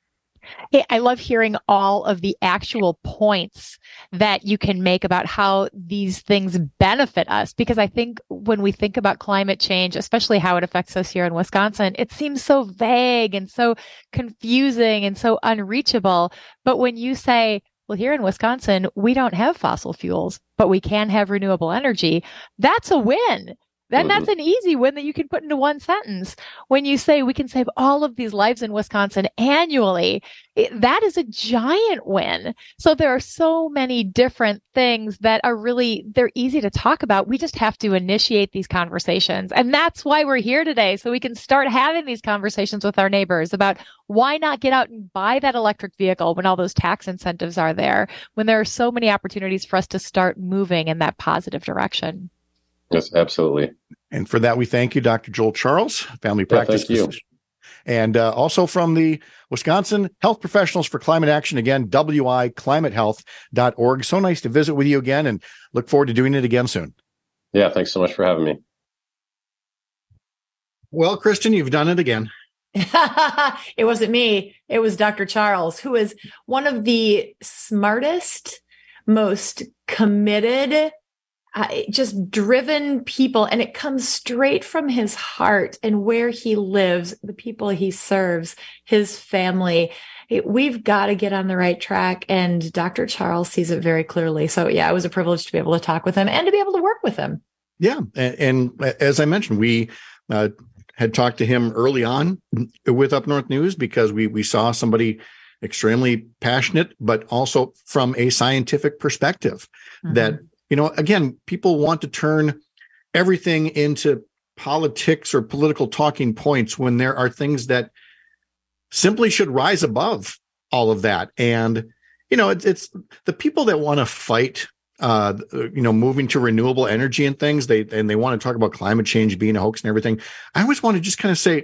Hey, I love hearing all of the actual points that you can make about how these things benefit us, because I think when we think about climate change, especially how it affects us here in Wisconsin, it seems so vague and so confusing and so unreachable. But when you say, well, here in Wisconsin, we don't have fossil fuels, but we can have renewable energy, that's a win. Then that's an easy win that you can put into one sentence. When you say we can save all of these lives in Wisconsin annually, it, that is a giant win. So there are so many different things that are really, they're easy to talk about. We just have to initiate these conversations. And that's why we're here today. So we can start having these conversations with our neighbors about why not get out and buy that electric vehicle when all those tax incentives are there, when there are so many opportunities for us to start moving in that positive direction. Yes, absolutely. And for that, we thank you, Doctor Joel Charles, family practice yeah, physician. And uh, also from the Wisconsin Health Professionals for Climate Action, again, W I climate health dot org. So nice to visit with you again, and look forward to doing it again soon. Yeah, thanks so much for having me. Well, Kristen, you've done it again. It wasn't me. It was Doctor Charles, who is one of the smartest, most committed, uh, just driven people. And it comes straight from his heart and where he lives, the people he serves, his family. It, we've got to get on the right track. And Doctor Charles sees it very clearly. So yeah, it was a privilege to be able to talk with him and to be able to work with him. Yeah. And, and as I mentioned, we uh, had talked to him early on with Up North News because we we saw somebody extremely passionate, but also from a scientific perspective mm-hmm. that, you know, again, people want to turn everything into politics or political talking points when there are things that simply should rise above all of that. And, you know, it's, it's the people that want to fight Uh, you know, moving to renewable energy and things, they and they want to talk about climate change being a hoax and everything. I always want to just kind of say,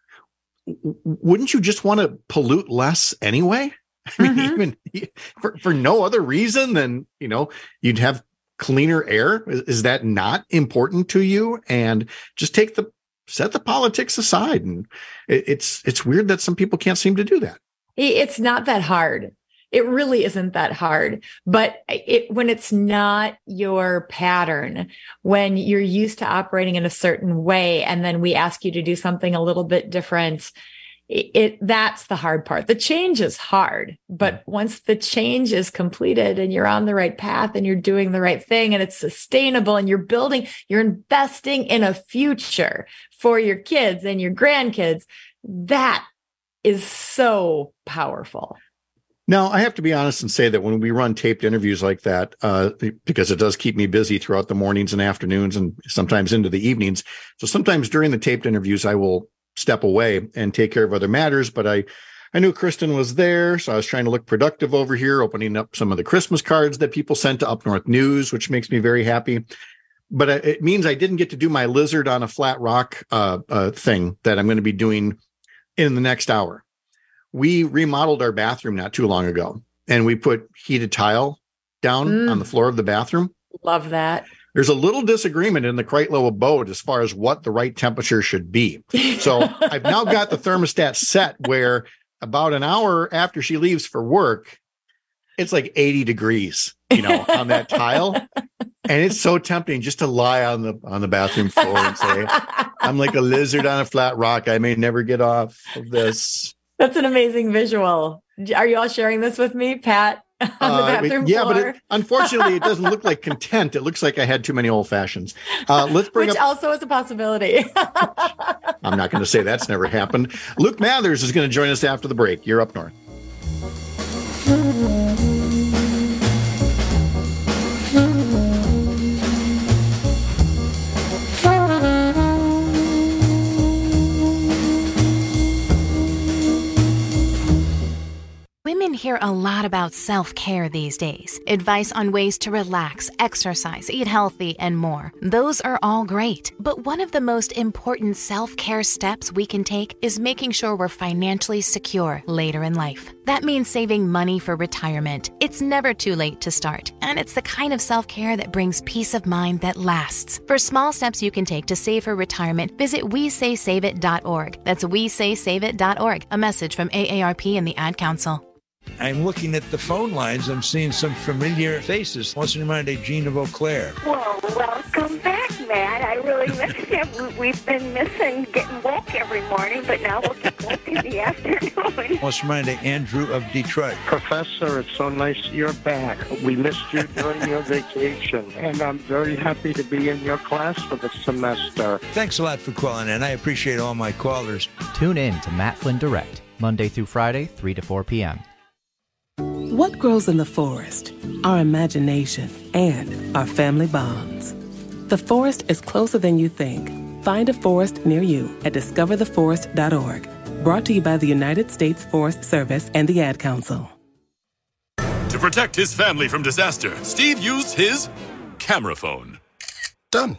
wouldn't you just want to pollute less anyway? I mean, mm-hmm. even for, for no other reason than, you know, you'd have cleaner air. Is, is that not important to you? And just take the set the politics aside. And it, it's it's weird that some people can't seem to do that. It's not that hard. It really isn't that hard, but it, when it's not your pattern, when you're used to operating in a certain way, and then we ask you to do something a little bit different, it, it that's the hard part. The change is hard, but once the change is completed and you're on the right path and you're doing the right thing and it's sustainable and you're building, you're investing in a future for your kids and your grandkids, that is so powerful. Now, I have to be honest and say that when we run taped interviews like that, uh, because it does keep me busy throughout the mornings and afternoons and sometimes into the evenings. So sometimes during the taped interviews, I will step away and take care of other matters. But I, I knew Kristen was there, so I was trying to look productive over here, opening up some of the Christmas cards that people sent to Up North News, which makes me very happy. But it means I didn't get to do my lizard on a flat rock uh, uh, thing that I'm going to be doing in the next hour. We remodeled our bathroom not too long ago, and we put heated tile down mm. on the floor of the bathroom. Love that. There's a little disagreement in the Kreitlow abode as far as what the right temperature should be. So I've now got the thermostat set where about an hour after she leaves for work, it's like eighty degrees, you know, on that tile. And it's so tempting just to lie on the on the bathroom floor and say, I'm like a lizard on a flat rock. I may never get off of this. That's an amazing visual. Are you all sharing this with me, Pat? On the bathroom uh, yeah, floor? but it, unfortunately, it doesn't look like content. It looks like I had too many old fashions. Uh, let's bring Which up. also is a possibility. I'm not going to say that's never happened. Luke Mathers is going to join us after the break. You're Up North. Women hear a lot about self-care these days. Advice on ways to relax, exercise, eat healthy, and more. Those are all great. But one of the most important self-care steps we can take is making sure we're financially secure later in life. That means saving money for retirement. It's never too late to start. And it's the kind of self-care that brings peace of mind that lasts. For small steps you can take to save for retirement, visit we say save it dot org. That's we say save it dot org. A message from A A R P and the Ad Council. I'm looking at the phone lines. I'm seeing some familiar faces. What's in mind, Gina Vauclair? Well, welcome back, Matt. I really miss you. We've been missing getting woke every morning, but now we'll get woke in the afternoon. What's in mind, Andrew of Detroit? Professor, it's so nice you're back. We missed you during your vacation, and I'm very happy to be in your class for the semester. Thanks a lot for calling in. I appreciate all my callers. Tune in to Matt Flynn Direct, Monday through Friday, three to four p.m. What grows in the forest? Our imagination and our family bonds. The forest is closer than you think. Find a forest near you at discover the forest dot org. Brought to you by the United States Forest Service and the Ad Council. To protect his family from disaster, Steve used his camera phone. Done.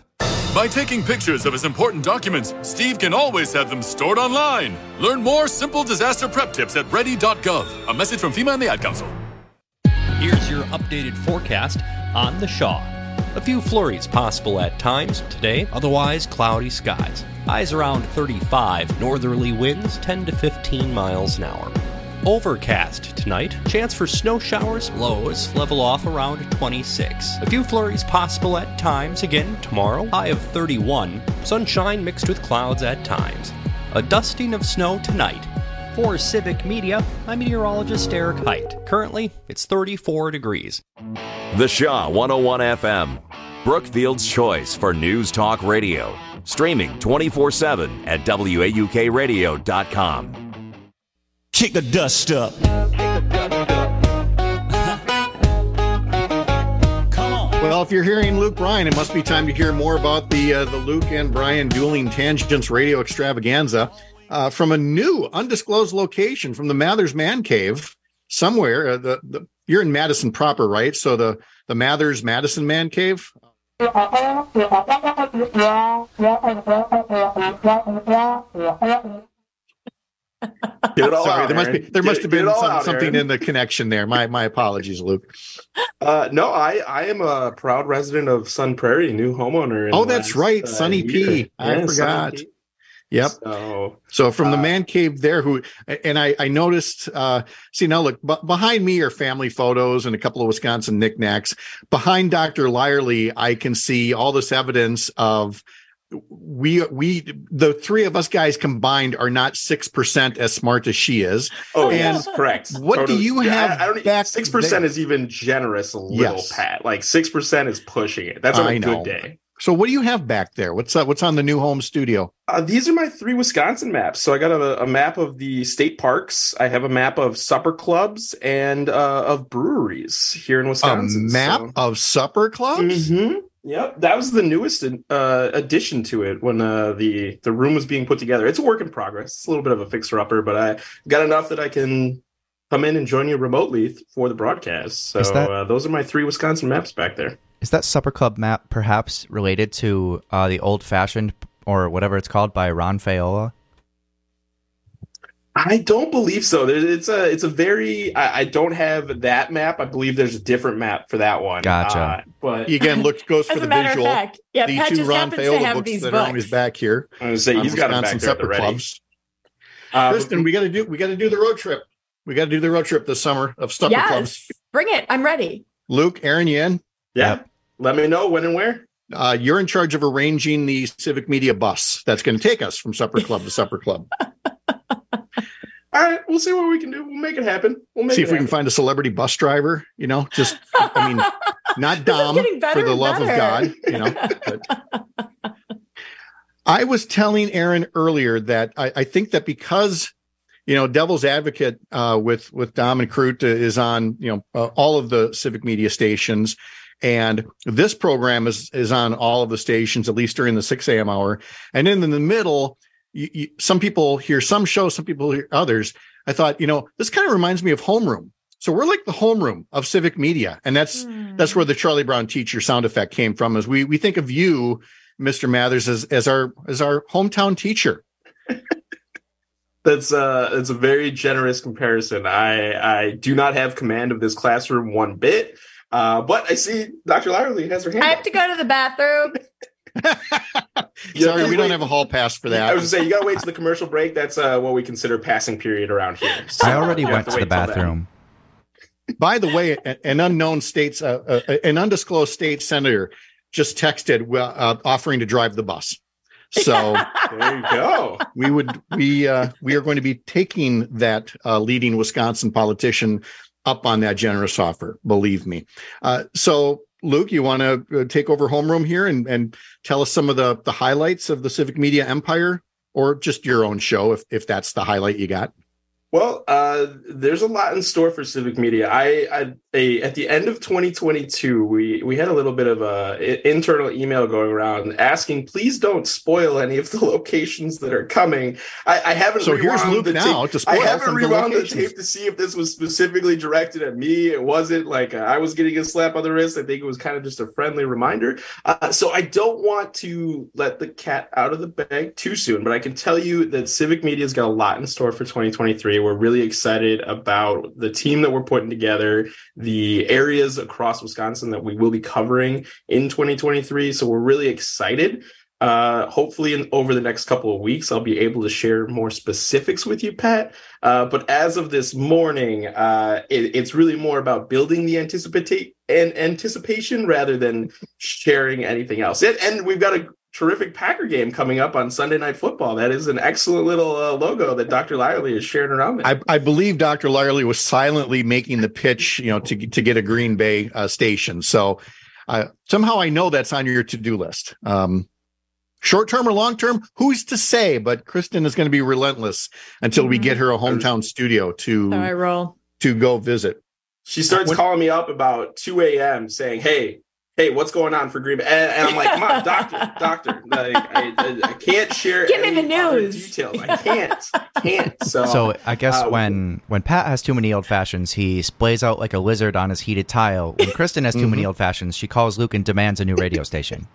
By taking pictures of his important documents, Steve can always have them stored online. Learn more simple disaster prep tips at ready dot gov. A message from FEMA and the Ad Council. Here's your updated forecast on the Shaw. A few flurries possible at times today, otherwise cloudy skies. Highs around thirty-five, northerly winds ten to fifteen miles an hour. Overcast tonight, chance for snow showers, lows level off around twenty-six. A few flurries possible at times again tomorrow, high of thirty-one. Sunshine mixed with clouds at times. A dusting of snow tonight. For Civic Media, I'm meteorologist Eric Height. Currently, it's thirty-four degrees. The Shaw one oh one F M, Brookfield's choice for news talk radio. Streaming twenty-four seven at W A U K radio dot com. Kick the dust up. Well, if you're hearing Luke Bryan, it must be time to hear more about the uh, the Luke and Bryan Dueling Tangents Radio Extravaganza uh, from a new, undisclosed location from the Mathers Man Cave somewhere. Uh, the, the you're in Madison proper, right? So the the Mathers Madison Man Cave. Get it all Sorry, out, there must be Aaron. there Get must it- have get been it all some, out, something Aaron. in the connection there. My my apologies, Luke. Uh, no, I, I am a proud resident of Sun Prairie, new homeowner. in Oh, the that's last, right, uh, Sunny year. P. I Yeah, Sunny forgot. P. Yep. So, So from the uh, man cave there, who and I, I noticed. Uh, see now, look b- behind me are family photos and a couple of Wisconsin knickknacks. Behind Doctor Lyerly, I can see all this evidence of we we the three of us guys combined are not six percent as smart as she is. Oh, and yes, correct. What Totally. do you Yeah, have I, I don't, back six percent there? is even generous a little, Yes. Pat. Like six percent is pushing it. That's on I a know. good day. So what do you have back there? What's uh, what's on the new home studio? Uh, these are my three Wisconsin maps. So I got a, a map of the state parks. I have a map of supper clubs and uh, of breweries here in Wisconsin. A map So- of supper clubs? Mm-hmm. Yep, that was the newest uh, addition to it when uh, the the room was being put together. It's a work in progress. It's a little bit of a fixer upper, but I got enough that I can come in and join you remotely for the broadcast. So Is that- uh, those are my three Wisconsin maps back there. Is that Supper Club map perhaps related to uh, the Old Fashioned or whatever it's called by Ron Faiola? I don't believe so. There's, it's a it's a very. I, I don't have that map. I believe there's a different map for that one. Gotcha. Uh, but He again looks goes for As the a matter visual. of fact, yeah, the Pat two just Ron happens to Faiola have books these that books. are always back here. I was saying on he's got them back Wisconsin there at the supper ready. clubs. Uh, Kristen, we got to do we got to do the road trip. We got to do the road trip this summer of supper Yes, clubs. bring it. I'm ready. Luke, Aaron, you in? Yeah. Let me know when and where. Uh, you're in charge of arranging the Civic Media bus that's going to take us from supper club to supper club. All right, we'll see what we can do. We'll make it happen. We'll make See it if we can happen. find a celebrity bus driver. You know, just I mean, not Dom getting better for the and love of better. God. You know. But I was telling Aaron earlier that I, I think that because you know Devil's Advocate uh, with with Dom and Crute is on you know uh, all of the Civic Media stations, and this program is is on all of the stations at least during the six a.m. hour, and then in the middle. You, you, some people hear some shows, some people hear others. I thought, you know, this kind of reminds me of homeroom. So we're like the homeroom of Civic Media, and that's mm. that's where the Charlie Brown teacher sound effect came from. As we we think of you, Mister Mathers, as as our as our hometown teacher. That's uh that's a very generous comparison. I I do not have command of this classroom one bit, uh, but I see Doctor Lyerly has her hand. I up. have to go to the bathroom. Sorry, we don't have a hall pass for that. I was going to say, you got to wait till the commercial break. That's uh, what we consider passing period around here. So I already you have went to the wait till then. bathroom. By the way, an unknown states, uh, uh, an undisclosed state senator just texted uh, offering to drive the bus. So there you go. We would we uh, we are going to be taking that uh, leading Wisconsin politician up on that generous offer. Believe me. Uh, so. Luke, you want to take over homeroom here and, and tell us some of the, the highlights of the Civic Media empire, or just your own show, if if that's the highlight you got? Well, uh, there's a lot in store for Civic Media. I, I a, at the end of twenty twenty-two, we we had a little bit of a internal email going around asking, please don't spoil any of the locations that are coming. I, I haven't. So here's Luke the now tape. to spoil I haven't some rewound the, the tape to see if this was specifically directed at me. It wasn't like uh, I was getting a slap on the wrist. I think it was kind of just a friendly reminder. Uh, so I don't want to let the cat out of the bag too soon, but I can tell you that Civic Media's got a lot in store for twenty twenty-three. We're really excited about the team that we're putting together, the areas across Wisconsin that we will be covering in twenty twenty-three. So we're really excited. Uh, hopefully in, over the next couple of weeks, I'll be able to share more specifics with you, Pat. Uh, but as of this morning, uh, it, it's really more about building the anticipate and anticipation rather than sharing anything else. And, and we've got a terrific Packer game coming up on Sunday Night Football. That is an excellent little uh, logo that Doctor Lyerly is sharing around there. I, I believe Doctor Lyerly was silently making the pitch, you know, to to get a Green Bay uh, station. So uh, somehow I know that's on your to-do list. Um, short term or long term, who's to say? But Kristen is going to be relentless until mm-hmm. we get her a hometown studio to so I roll. to go visit. She starts when, calling me up about two a.m. saying, "Hey." Hey, what's going on for Green Bay? And, and I'm like, come on, doctor, doctor. Like, I, I, I can't share Give any me the news. details. I can't. can't. So, so I guess uh, when when Pat has too many old fashions, he splays out like a lizard on his heated tile. When Kristen has too mm-hmm. many old fashions, she calls Luke and demands a new radio station.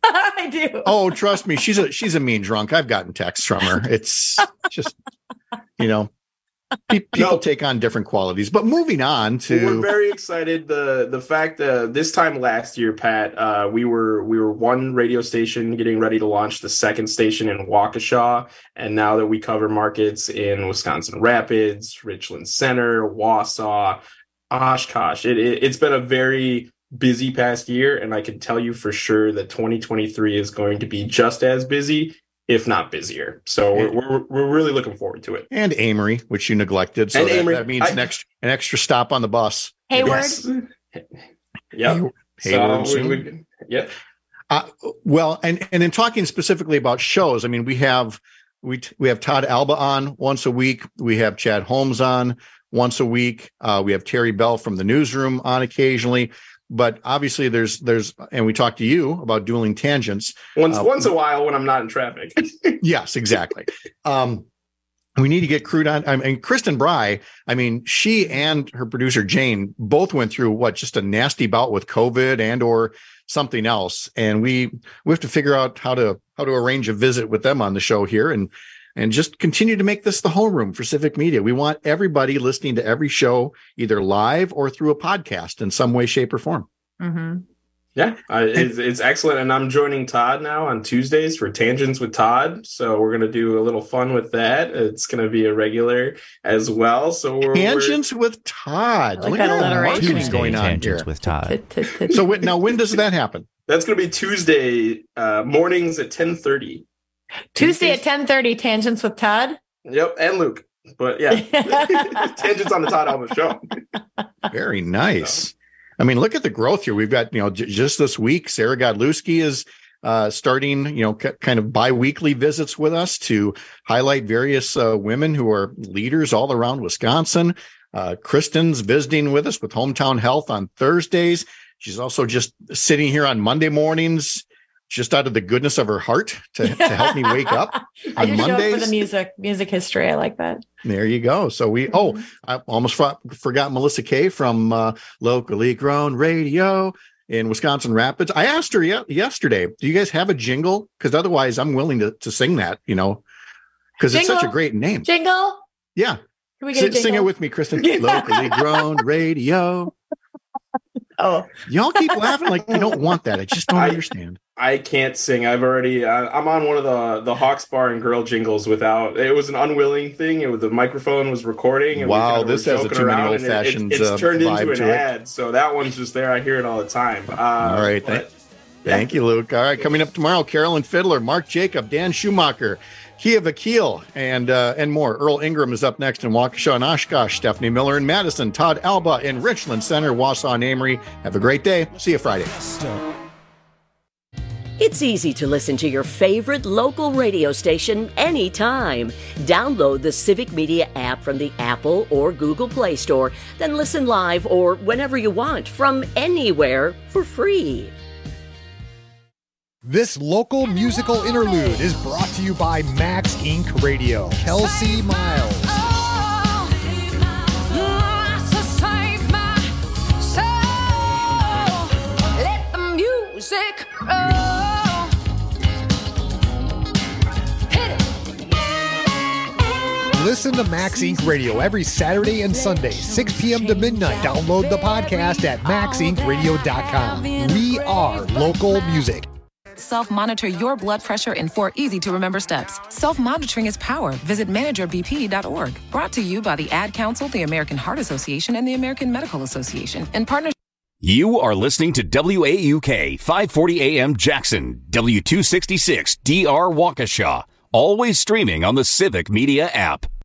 I do. Oh, trust me, she's a she's a mean drunk. I've gotten texts from her. It's just, you know. People no. take on different qualities, but moving on to we're very excited. The the fact that this time last year, Pat, uh, we were we were one radio station getting ready to launch the second station in Waukesha, and now that we cover markets in Wisconsin Rapids, Richland Center, Wausau, Oshkosh, it, it it's been a very busy past year, and I can tell you for sure that twenty twenty-three is going to be just as busy, if not busier. So we're, we're we're really looking forward to it. And Amory, which you neglected. So and that, Amory, that means I, an extra an extra stop on the bus. Hayward. Yes. Yep. Hayward. So we, we, yep. Uh, well, and and in talking specifically about shows, I mean, we have we we have Todd Alba on once a week. We have Chad Holmes on once a week. Uh, we have Terry Bell from the newsroom on occasionally. But obviously, there's there's, and we talked to you about Dueling Tangents once uh, once a while when I'm not in traffic. Yes, exactly. Um, we need to get crude on. I mean, Kristen Bry. I mean, she and her producer Jane both went through what just a nasty bout with COVID and or something else, and we we have to figure out how to how to arrange a visit with them on the show here and. And just continue to make this the homeroom for Civic Media. We want everybody listening to every show, either live or through a podcast in some way, shape, or form. Mm-hmm. Yeah, uh, it's, it's excellent. And I'm joining Todd now on Tuesdays for Tangents with Todd. So we're going to do a little fun with that. It's going to be a regular as well. So we're Tangents we're... with Todd. I like Look that at alliteration. Tuesday going on Tangents here. with Todd. So when, now, when does that happen? That's going to be Tuesday uh, mornings at ten thirty. Tuesday at ten thirty, Tangents with Todd. Yep, and Luke. But yeah, Tangents on the Todd Alba Show. Very nice. So. I mean, look at the growth here. We've got, you know, j- just this week, Sarah Godlewski is uh, starting, you know, c- kind of bi-weekly visits with us to highlight various uh, women who are leaders all around Wisconsin. Uh, Kristen's visiting with us with Hometown Health on Thursdays. She's also just sitting here on Monday mornings, just out of the goodness of her heart to, to help me wake up I on just Mondays. show up for the music, music history. I like that. There you go. So we, oh, I almost forgot, forgot Melissa Kay from uh, Locally Grown Radio in Wisconsin Rapids. I asked her ye- yesterday, do you guys have a jingle? Because otherwise I'm willing to, to sing that, you know, because it's such a great name. Jingle. Yeah. Can we get a jingle? Sing it with me, Kristen. Locally Grown Radio. Oh, y'all keep laughing like you don't want that. I just don't I, understand. I can't sing. I've already. Uh, I'm on one of the the Hawks Bar and Grill jingles without. It was an unwilling thing. It was the microphone was recording. And wow, we kind of this has a too many old fashions. It, it, it's uh, turned into an to ad, it. so that one's just there. I hear it all the time. Uh, all right, but, thank, yeah. thank you, Luke. All right, coming up tomorrow, Carolyn Fiddler, Mark Jacob, Dan Schumacher, Kia Vakil, and uh, and more. Earl Ingram is up next in Waukesha and Oshkosh. Stephanie Miller in Madison. Todd Alba in Richland Center. Wausau and Amory. Have a great day. See you Friday. It's easy to listen to your favorite local radio station anytime. Download the Civic Media app from the Apple or Google Play Store, then listen live or whenever you want from anywhere for free. This local musical interlude is brought to you by Max Incorporated. Radio. Kelsey Miles. Music, oh. Hit it. Listen to Max Incorporated. Radio every Saturday and Sunday, six p.m. to midnight. Download the podcast at max inc radio dot com. We are local music. Self-monitor your blood pressure in four easy-to-remember steps. Self-monitoring is power. Visit manager b p dot org. Brought to you by the Ad Council, the American Heart Association, and the American Medical Association in partnership. You are listening to W A U K five forty A M Jackson, W two sixty-six D R Waukesha, always streaming on the Civic Media app.